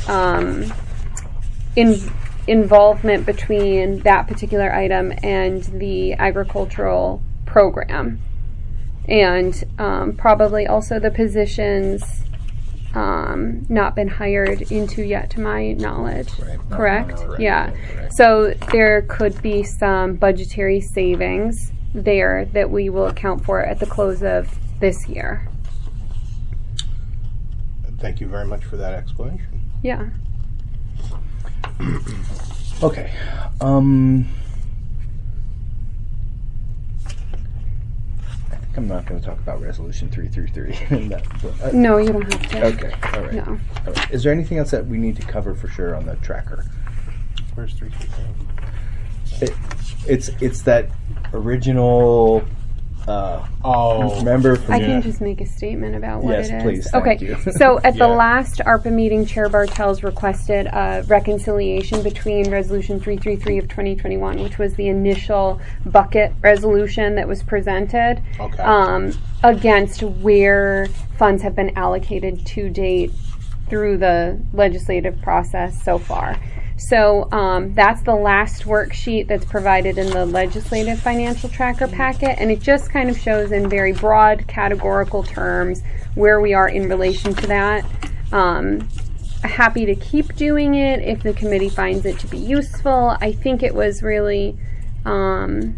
involvement between that particular item and the agricultural program, and probably also the positions not been hired into yet, to my knowledge. Right. Correct? Correct. Yeah. Correct. So there could be some budgetary savings there that we will account for at the close of this year. Thank you very much for that explanation. Yeah. Okay. I think I'm not going to talk about Resolution 333. No, you don't have to. Okay. All right. No. All right. Is there anything else that we need to cover for sure on the tracker? Where's 323? It's that original. Remember? From I can just make a statement about what Yes, it is. please, Okay. thank you. So at the Yeah. last ARPA meeting, Chair Bartels requested a reconciliation between Resolution 333 of 2021, which was the initial bucket resolution that was presented, Okay. against where funds have been allocated to date through the legislative process so far. So that's the last worksheet that's provided in the legislative financial tracker packet, and it just kind of shows in very broad categorical terms where we are in relation to that. Happy to keep doing it if the committee finds it to be useful. I think it was really, kind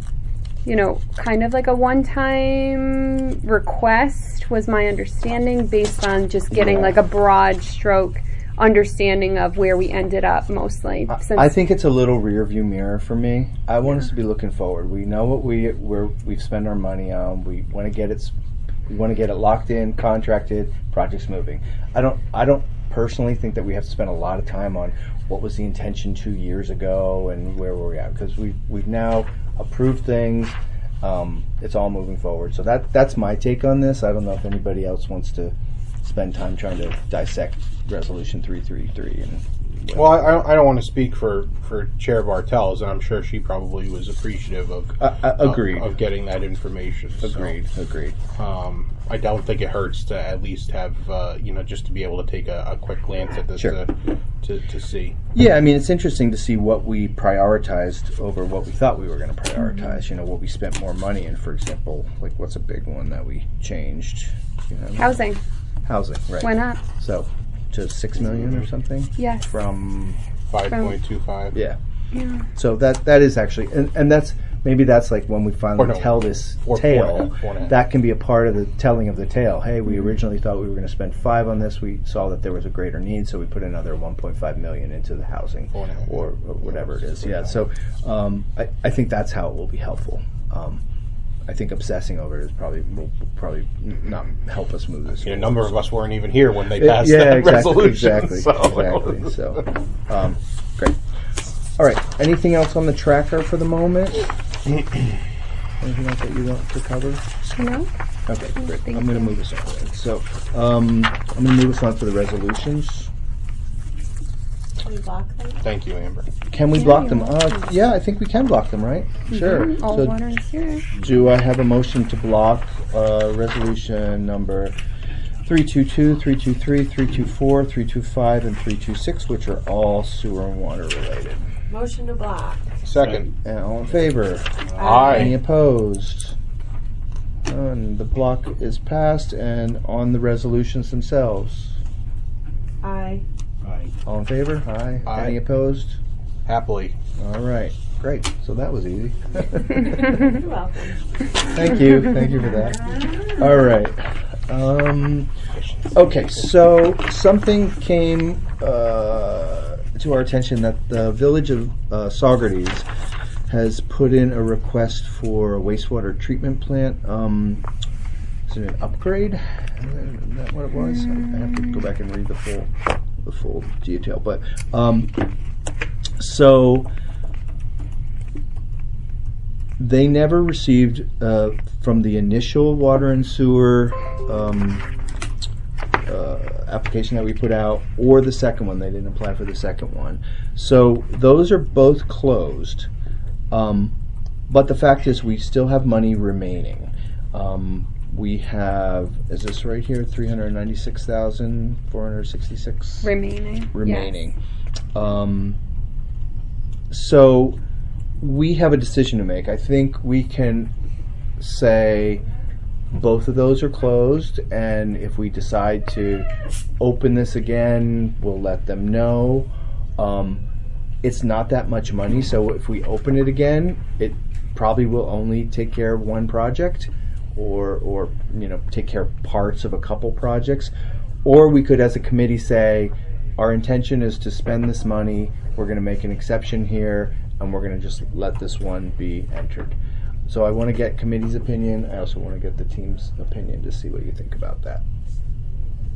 of like a one-time request was my understanding based on just getting like a broad stroke understanding of where we ended up mostly. I think it's a little rear view mirror for me. I want us to be looking forward. We know what we've spent our money on. We want to get it. We want to get it locked in, contracted, projects moving. I don't personally think that we have to spend a lot of time on what was the intention 2 years ago and where were we at, because we've now approved things. It's all moving forward. So that's my take on this. I don't know if anybody else wants to spend time trying to dissect Resolution 333. Well, I don't want to speak for Chair Bartels, and I'm sure she probably was appreciative of agreed of getting that information. Agreed. I don't think it hurts to at least have just to be able to take a quick glance at this Sure. to see. Yeah, I mean, it's interesting to see what we prioritized over what we thought we were going to prioritize. What we spent more money in, for example. Like, what's a big one that we changed? Housing Housing, right? went up. So to $6 million or something. Yes. From 5.25. yeah. Yeah. So that is actually, and that's maybe that's like when we finally tell this tale. That can be a part of the telling of the tale. Hey, we originally thought we were going to spend 5 on this. We saw that there was a greater need, so we put another 1.5 million into the housing or whatever it is. Yeah. So I think that's how it will be helpful. I think obsessing over it will probably not help us move this. A number of us weren't even here when they passed that resolution. Exactly. So, great. All right. Anything else on the tracker for the moment? Anything else that you want to cover? No. Okay, great. I'm going to move us on. Then. So, I'm going to move us on to the resolutions. Can we block them? Thank you, Amber. Can we block them? Yeah, I think we can block them, right? Sure. All So water and sewer. do I have a motion to block resolution number 322, 323, 324, 325, and 326, which are all sewer and water related? Motion to block. Second. And all in favor? Aye. Any opposed? None. The block is passed. And on the resolutions themselves? Aye. Aye. All in favor? Aye. Aye. Any opposed? Happily. All right. Great. So that was easy. You're welcome. Thank you. Thank you for that. All right. Okay, so something came to our attention that the village of Saugerties has put in a request for a wastewater treatment plant. Is it an upgrade? Is that what it was? I have to go back and read the full detail. But so they never received from the initial water and sewer application that we put out, or the second one. They didn't apply for the second one. So those are both closed. But the fact is we still have money remaining. We have, is this right here, 396,466? Remaining. Yes. So we have a decision to make. I think we can say both of those are closed, and if we decide to open this again, we'll let them know. It's not that much money, so if we open it again, it probably will only take care of one project, or take care of parts of a couple projects. Or we could, as a committee, say our intention is to spend this money. We're going to make an exception here, and we're going to just let this one be entered. So I want to get committee's opinion. I also want to get the team's opinion to see what you think about that.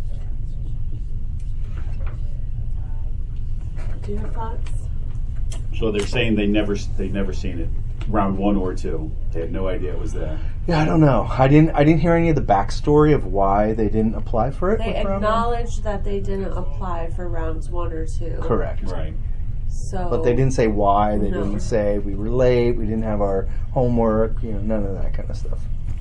Do you have thoughts? So they're saying they'd never seen it, round 1 or 2. They had no idea it was there. Yeah, I don't know. I didn't hear any of the backstory of why they didn't apply for it. They with round one. acknowledged that they didn't apply for rounds 1 or 2. Correct. Right. So, But they didn't say why. They No. didn't say we were late. We didn't have our homework. None of that kind of stuff.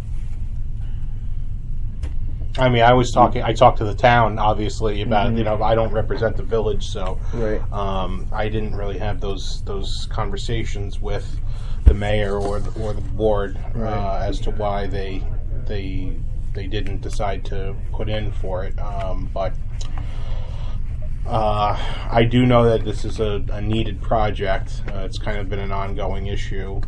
I mean, I talked to the town, obviously, about, I don't represent the village, so Right. I didn't really have those conversations with the mayor or the board Right. as to why they didn't decide to put in for it. But I do know that this is a needed project. It's kind of been an ongoing issue.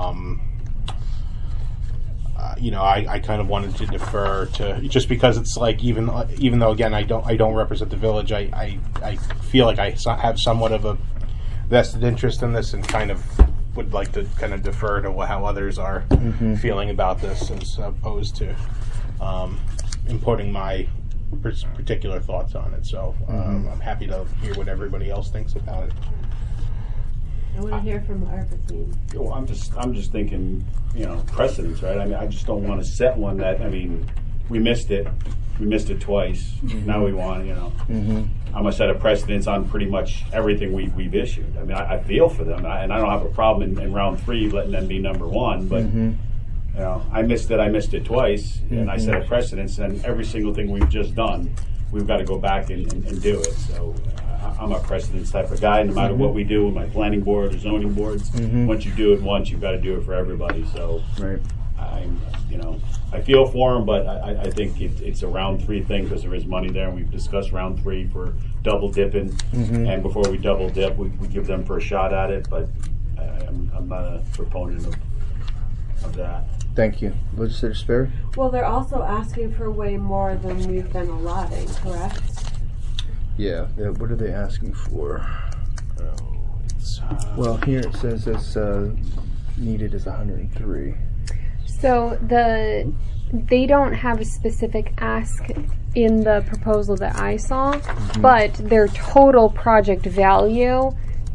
I kind of wanted to defer to, just because it's like, even though again I don't represent the village, I feel like I have somewhat of a vested interest in this, and kind of would like to kind of defer to how others are feeling about this, as opposed to importing my particular thoughts on it. So I'm happy to hear what everybody else thinks about it. I want to hear from the ARPA team. Well, I'm just thinking, precedence, right? I mean, I just don't want to set one that, we missed it. We missed it twice. Now we want, I'm going to set a precedence on pretty much everything we've issued. I mean, I feel for them, and I don't have a problem in round 3 letting them be number 1, but, I missed it twice, and I set a precedence, and every single thing we've just done, we've got to go back and do it. So I'm a precedence type of guy. No matter what we do with my planning board or zoning boards, once you do it once, you've got to do it for everybody. So Right. I feel for them, but I think it's a round 3 thing, because there is money there, and we've discussed round 3 for double dipping. And before we double dip, we give them for a shot at it. But I'm not a proponent of that. Thank you. Legislator Sperry? Well, they're also asking for way more than we've been allotting, correct? Yeah. What are they asking for? It's, Well, here it says it's needed is 103. So they don't have a specific ask in the proposal that I saw, but their total project value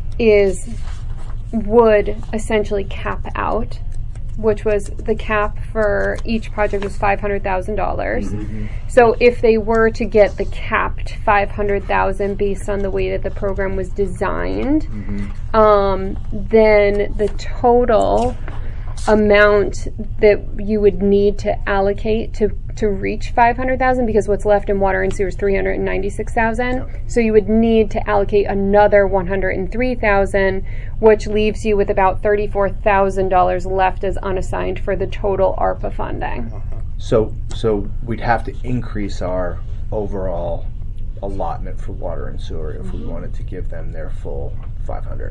would essentially cap out, which was the cap for each project was $500,000. So if they were to get the capped $500,000 based on the way that the program was designed, then the total amount that you would need to allocate to reach $500,000, because what's left in water and sewer is $396,000. So you would need to allocate another $103,000, which leaves you with about $34,000 left as unassigned for the total ARPA funding. So we'd have to increase our overall allotment for water and sewer if we wanted to give them their full 500.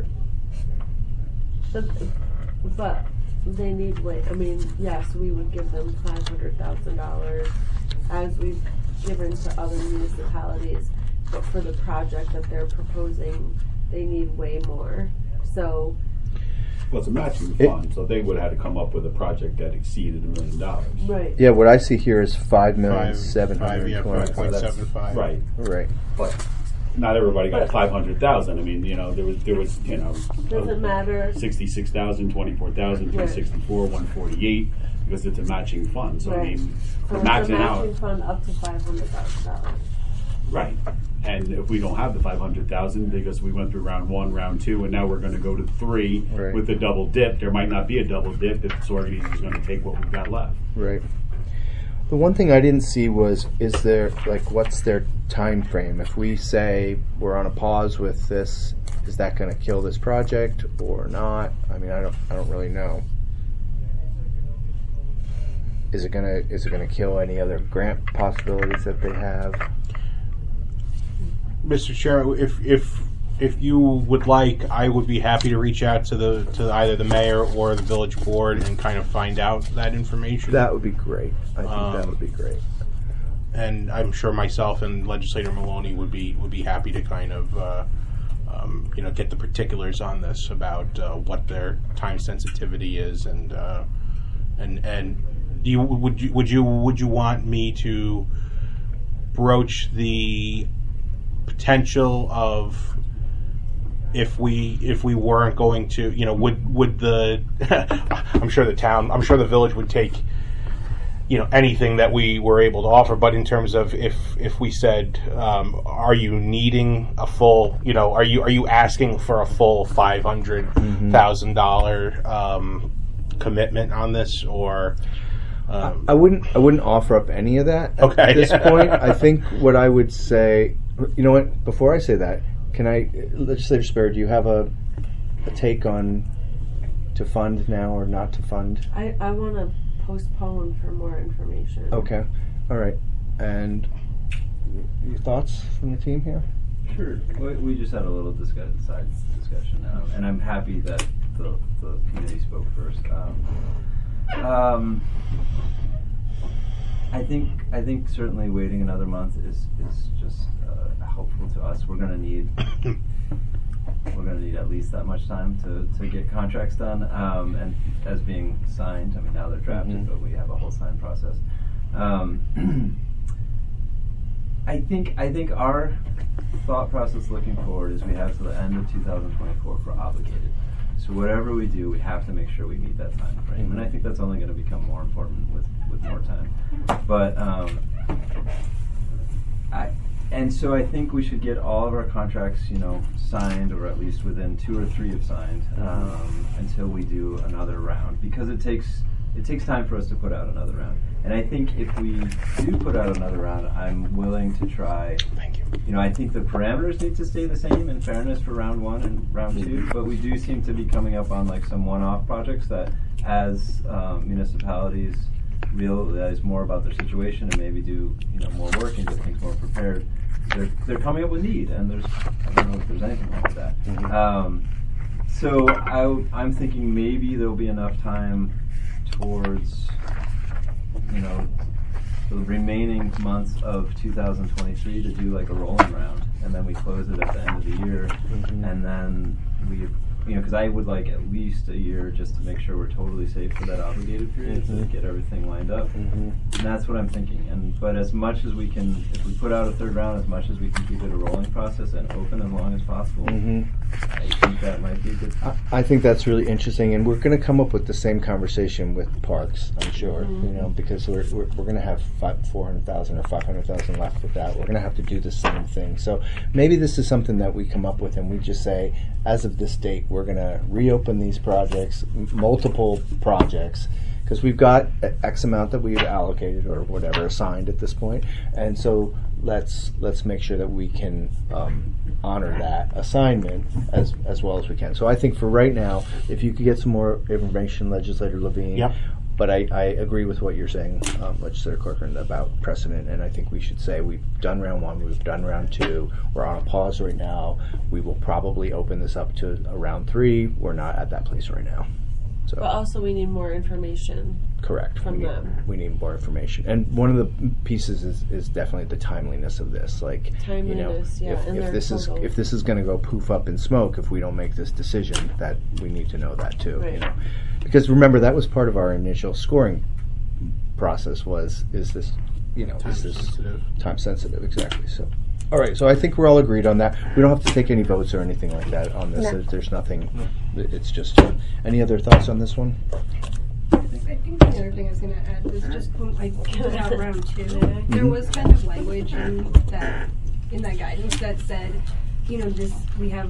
But they need way. I mean, yes, we would give them $500,000 as we've given to other municipalities, but for the project that they're proposing, they need way more. So, Well, it's a matching fund, so they would have had to come up with a project that exceeded $1 million. right. Yeah, what I see here is 5,720,000. 5.75. Right, Right. but not everybody got 500,000. I mean, there was Doesn't matter. 66,000, 24,000, 364, 148, because it's a matching fund. So I Right. mean, So we're it's a maxing matching out, fund up to $500,000. right? And if we don't have the 500,000 because we went through round 1, round 2, and now we're going to go to 3 Right. with the double dip, there might not be a double dip if Sorgany is going to take what we've got left. Right. The one thing I didn't see was, what's their time frame? If we say we're on a pause with this, is that going to kill this project or not? I mean, I don't really know. Is it gonna kill any other grant possibilities that they have? Mr. Chairman, if you would like, I would be happy to reach out to either the mayor or the village board and kind of find out that information. That would be great. I think that would be great. And I'm sure myself and Legislator Maloney would be happy to kind of get the particulars on this about what their time sensitivity is, and would you want me to broach the potential of if we weren't going to, would the I'm sure the village would take, anything that we were able to offer. But in terms of if we said, are you needing a full, are you asking for a full $500,000 commitment on this, or? I wouldn't offer up any of that at this point. I think what I would say, before I say that, Legislator Sperry, do you have a take on to fund now or not to fund? I want to postpone for more information. Okay. All right. And your thoughts from the team here? Sure. We just had a little side discussion, and I'm happy that the committee spoke first. I think certainly waiting another month is just helpful to us. We're going to need at least that much time to get contracts done, and as being signed. I mean, now they're drafted, but we have a whole sign process. I think our thought process looking forward is we have to the end of 2024 for obligated. So whatever we do, we have to make sure we meet that time frame, and I think that's only going to become more important with more time. But so I think we should get all of our contracts, signed, or at least within 2 or 3 have signed, until we do another round, because it takes time for us to put out another round. And I think if we do put out another round, I'm willing to try. Thank you. I think the parameters need to stay the same in fairness for round 1 and round 2, but we do seem to be coming up on some one-off projects that, as municipalities realize more about their situation and maybe do more work and get things more prepared, they're coming up with need, and I don't know if there's anything wrong with that. So I'm thinking maybe there'll be enough time towards the remaining months of 2023 to do a rolling round, and then we close it at the end of the year, and then we, because I would like at least a year just to make sure we're totally safe for that obligated period to get everything lined up, and that's what I'm thinking. But as much as we can, if we put out a third round, as much as we can keep it a rolling process and open as long as possible, I think that might be a good thing. I think that's really interesting, and we're going to come up with the same conversation with parks, I'm sure, because we're going to have 400,000 or 500,000 left with that. We're going to have to do the same thing. So maybe this is something that we come up with, and we just say, as of this date, we're going to reopen these projects, multiple projects, because we've got X amount that we've allocated or whatever assigned at this point, and so let's make sure that we can honor that assignment as well as we can. So I think for right now, if you could get some more information, Legislator Levine. Yep. But I agree with what you're saying, Legislator Corcoran, about precedent, and I think we should say we've done round 1, we've done round 2, we're on a pause right now. We will probably open this up to a round 3. We're not at that place right now. So, but also we need more information. Correct. From them. We need more information. And one of the pieces is definitely the timeliness of this. Timeliness, if this is going to go poof up in smoke if we don't make this decision, that we need to know that too. Right. Because remember, that was part of our initial scoring process is this time sensitive, exactly. So all right, so I think we're all agreed on that. We don't have to take any votes or anything like that on this. No. There's nothing. It's just any other thoughts on this one? I think the other thing I was going to add was just when I put out round 2, there was kind of language in that guidance that said, we have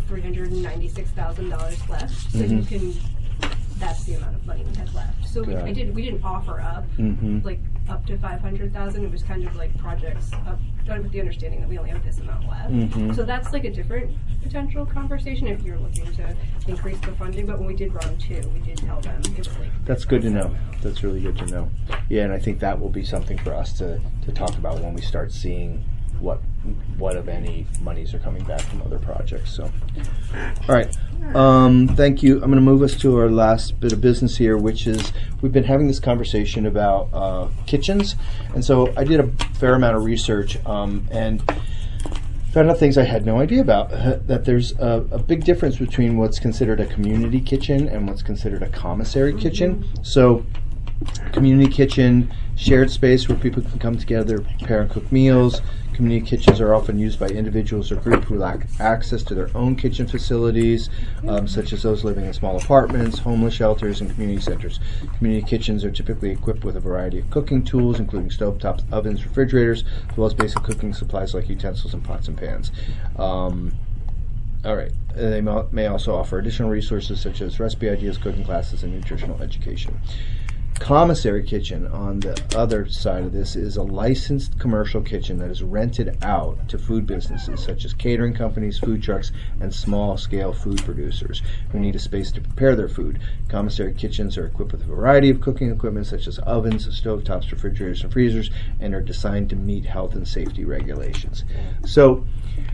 $396,000 left, so you can. That's the amount of money we had left. So we didn't offer up up to 500,000. It was kind of like projects done with the understanding that we only have this amount left. So that's a different potential conversation if you're looking to increase the funding. But when we did round 2, we did tell them it was That's good to know. That's really good to know. Yeah, and I think that will be something for us to talk about when we start seeing what of any monies are coming back from other projects. So, all right. Thank you. I'm going to move us to our last bit of business here, which is we've been having this conversation about kitchens, and so I did a fair amount of research and found out things I had no idea about. That there's a big difference between what's considered a community kitchen and what's considered a commissary kitchen. So, community kitchen, shared space where people can come together, prepare and cook meals. Community kitchens are often used by individuals or groups who lack access to their own kitchen facilities, such as those living in small apartments, homeless shelters, and community centers. Community kitchens are typically equipped with a variety of cooking tools, including stovetops, ovens, refrigerators, as well as basic cooking supplies like utensils and pots and pans. All right. They may also offer additional resources such as recipe ideas, cooking classes, and nutritional education. Commissary kitchen, on the other side of this, is a licensed commercial kitchen that is rented out to food businesses such as catering companies, food trucks, and small-scale food producers who need a space to prepare their food. Commissary kitchens are equipped with a variety of cooking equipment such as ovens, stovetops, refrigerators, and freezers, and are designed to meet health and safety regulations. So,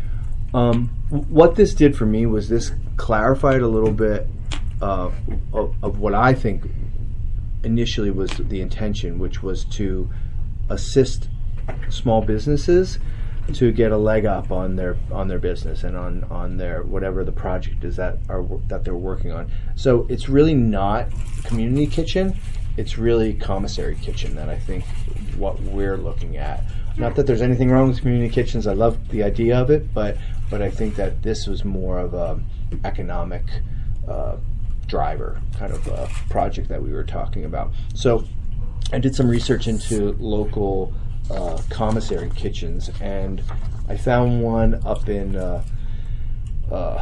what this did for me was this clarified a little bit of what I think initially was the intention, which was to assist small businesses to get a leg up on their business and on their whatever the project is that they're working on. So it's really not community kitchen, it's really commissary kitchen that I think what we're looking at. Not that there's anything wrong with community kitchens, I love the idea of it, but I think that this was more of a economic driver kind of project that we were talking about. So I did some research into local commissary kitchens, and I found one up in so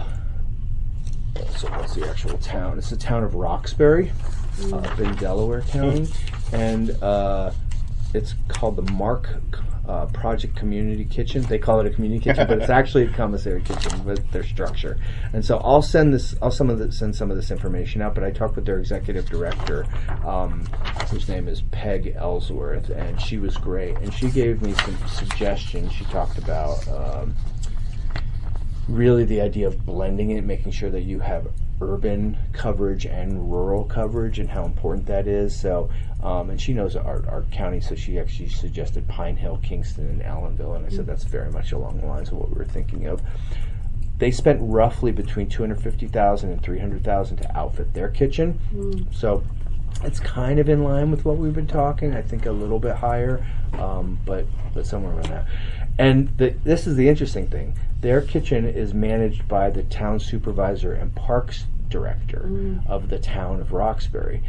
what's the actual town? It's the town of Roxbury, up in Delaware County, and it's called the Mark Project Community Kitchen. They call it a community kitchen, but it's actually a commissary kitchen with their structure. And so I'll send some of this information out. But I talked with their executive director, whose name is Peg Ellsworth, and she was great. And she gave me some suggestions. She talked about really the idea of blending it, making sure that you have urban coverage and rural coverage and how important that is. So, and she knows our county, so she actually suggested Pine Hill, Kingston, and Allenville, and I said that's very much along the lines of what we were thinking of. They spent roughly between $250,000 and $300,000 to outfit their kitchen. So it's kind of in line with what we've been talking. I think a little bit higher, but somewhere around that. And this is the interesting thing. Their kitchen is managed by the town supervisor and parks director of the town of Roxbury.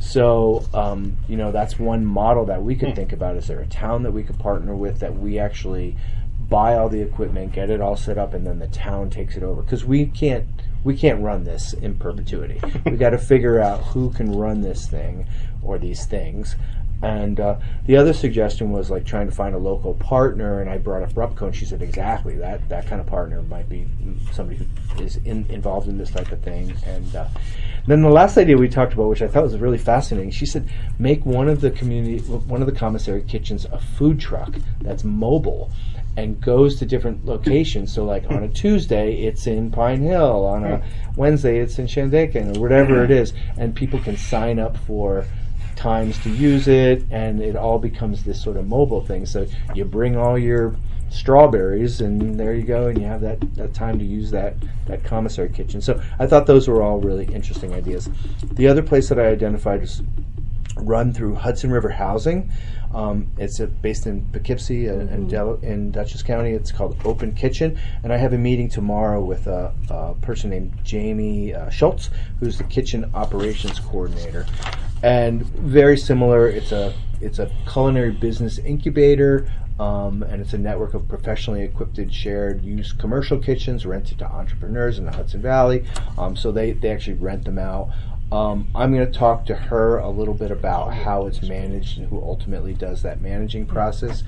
So, that's one model that we could think about. Is there a town that we could partner with that we actually buy all the equipment, get it all set up, and then the town takes it over? Because we can't run this in perpetuity. We got to figure out who can run this thing or these things. And the other suggestion was like trying to find a local partner, and I brought up Rupco, and she said exactly that kind of partner might be somebody who is involved in this type of thing. And then the last idea we talked about, which I thought was really fascinating, she said make one of the commissary kitchens a food truck that's mobile and goes to different locations. So like on a Tuesday it's in Pine Hill, on a Wednesday it's in Shandaken, or whatever it is, and people can sign up for times to use it, and it all becomes this sort of mobile thing. So you bring all your strawberries, and there you go, and you have that time to use that commissary kitchen. So I thought those were all really interesting ideas. The other place that I identified is run through Hudson River Housing. It's based in Poughkeepsie in Dutchess County. It's called Open Kitchen, and I have a meeting tomorrow with a person named Jamie Schultz, who's the kitchen operations coordinator. And very similar, it's a culinary business incubator, and it's a network of professionally equipped and shared use commercial kitchens rented to entrepreneurs in the Hudson Valley. So they actually rent them out. I'm going to talk to her a little bit about how it's managed and who ultimately does that managing process.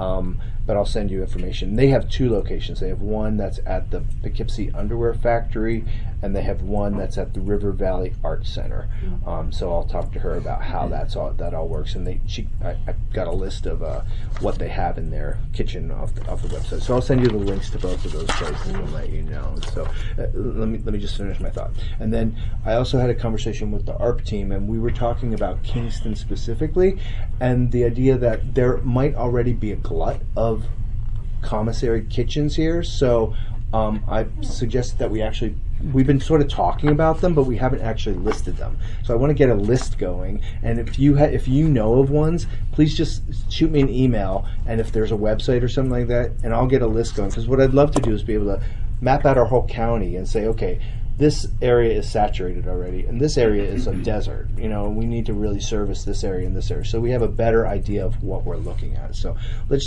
But I'll send you information. They have two locations. They have one that's at the Poughkeepsie Underwear Factory, and they have one that's at the River Valley Art Center. So I'll talk to her about how that all works. And I got a list of what they have in their kitchen off the website. So I'll send you the links to both of those places and let you know. So let me just finish my thought. And then I also had a conversation with the ARP team, and we were talking about Kingston specifically, and the idea that there might already be a glut of commissary kitchens here. So I suggested that we actually we've been sort of talking about them, but we haven't actually listed them. So I want to get a list going. And if you know of ones, please just shoot me an email. And if there's a website or something like that, and I'll get a list going. Because what I'd love to do is be able to map out our whole county and say, okay, this area is saturated already, and this area is a desert. You know, we need to really service this area and this area, so we have a better idea of what we're looking at. So,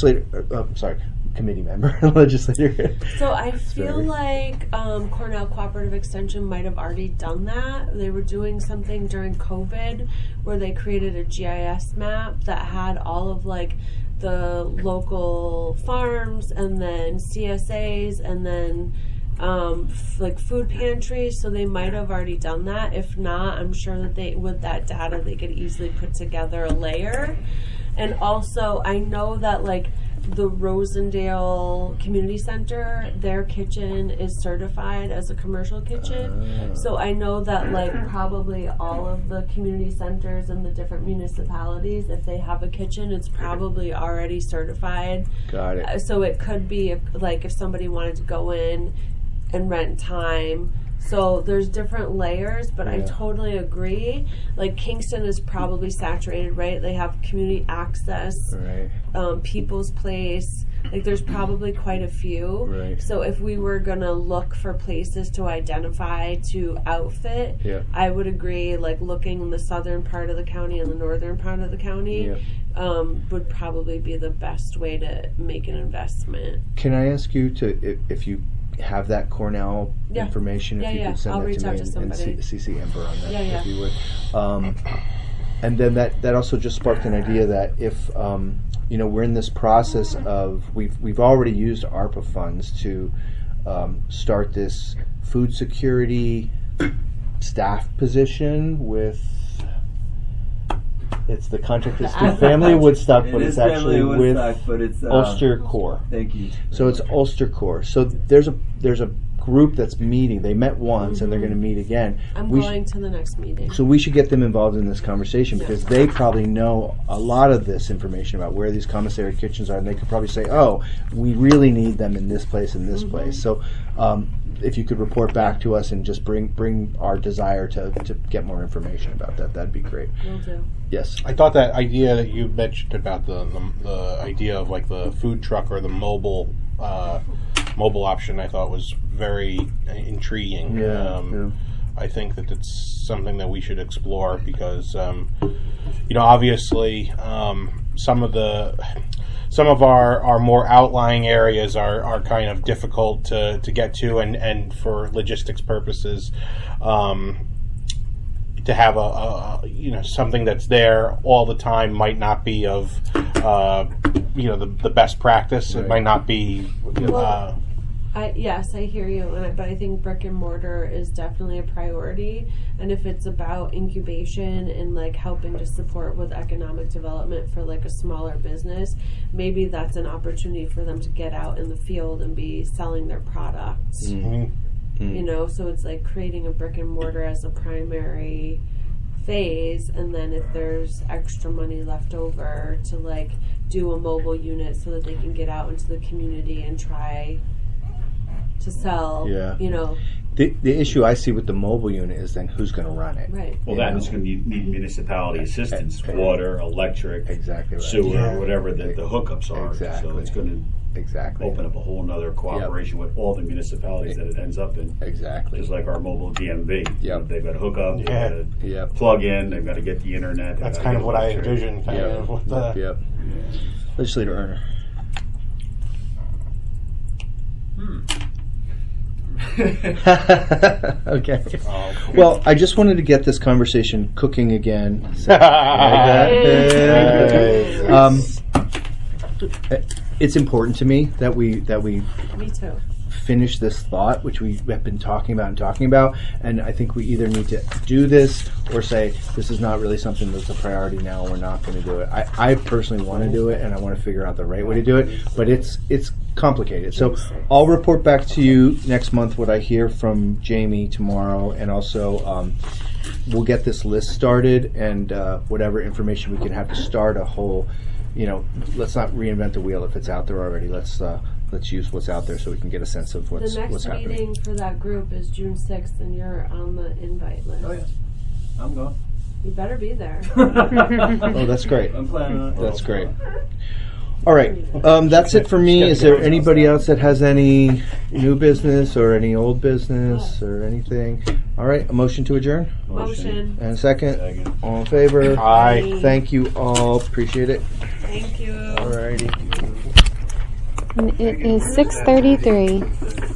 committee member, legislator. So I feel like Cornell Cooperative Extension might have already done that. They were doing something during COVID where they created a GIS map that had all of like the local farms and then CSAs and then like food pantries, so they might have already done that. If not, I'm sure that with that data they could easily put together a layer. And also I know that like the Rosendale Community Center, their kitchen is certified as a commercial kitchen. So I know that like probably all of the community centers in the different municipalities, if they have a kitchen, it's probably already certified. Got it. So it could be if somebody wanted to go in and rent time. So there's different layers, but I totally agree. Like Kingston is probably saturated, right? They have community access, Right. People's Place. Like there's probably quite a few. Right. So if we were gonna look for places to identify to outfit, Yeah. I would agree. Like looking in the southern part of the county and the northern part of the county would probably be the best way to make an investment. Can I ask you to, if you have that Cornell information, if you could send I'll that reach to me out to and somebody. CC Ember on that, Yeah. if you would. And then that also just sparked an idea that if we're in this process of we've already used ARPA funds to start this food security staff position with. It's the contract is Family Woodstock, but it's actually with Ulster Corps. Thank you. So it's Ulster Corps. So there's a group that's meeting. They met once and they're going to meet again. I'm going to the next meeting. So we should get them involved in this conversation because they probably know a lot of this information about where these commissary kitchens are, and they could probably say, "Oh, we really need them in this place and this place." So if you could report back to us and just bring our desire to get more information about that, that'd be great. Will do. Yes. I thought that idea that you mentioned about the idea of like the food truck or the mobile option, I thought was very intriguing. Yeah. I think that it's something that we should explore because, obviously, some of our more outlying areas are kind of difficult to get to, and for logistics purposes, to have something that's there all the time might not be of the best practice. Right. It might not be. Yes, I hear you, but I think brick and mortar is definitely a priority. And if it's about incubation and like helping to support with economic development for like a smaller business, maybe that's an opportunity for them to get out in the field and be selling their products. So it's like creating a brick and mortar as a primary phase, and then if there's extra money left over to like do a mobile unit so that they can get out into the community and try to sell. The issue I see with the mobile unit is then who's going to run it. Right. Well, that is going to need municipality assistance, water, electric, Exactly right. sewer, whatever the hookups are. Exactly. So it's going to open up a whole nother cooperation with all the municipalities that it ends up in. Exactly. Just like our mobile DMV. Yep. They've got to hook up, they've got to plug in, they've got to get the internet. That's kind of what I envisioned. Yep. Legislator Erner. Okay. Well, I just wanted to get this conversation cooking again. It's important to me that we Me too. finish this thought, which we have been talking about, and I think we either need to do this or say this is not really something that's a priority now. We're not going to do it. I personally want to do it, and I want to figure out the right way to do it, but it's complicated. So I'll report back to you next month what I hear from Jamie tomorrow, and also we'll get this list started and whatever information we can have to start a whole. Let's not reinvent the wheel if it's out there already. Let's let's use what's out there so we can get a sense of what's The next happening. meeting for that group is June 6th, and you're on the invite list. Oh, yeah. I'm going. You better be there. Oh, that's great. I'm planning on it. That's great. All right, that's it for me. Is there anybody else that has any new business or any old business or anything? All right, a motion to adjourn? Motion. And a second? Second. All in favor? Aye. Thank you all. Appreciate it. Thank you. All righty. And it is 6:33.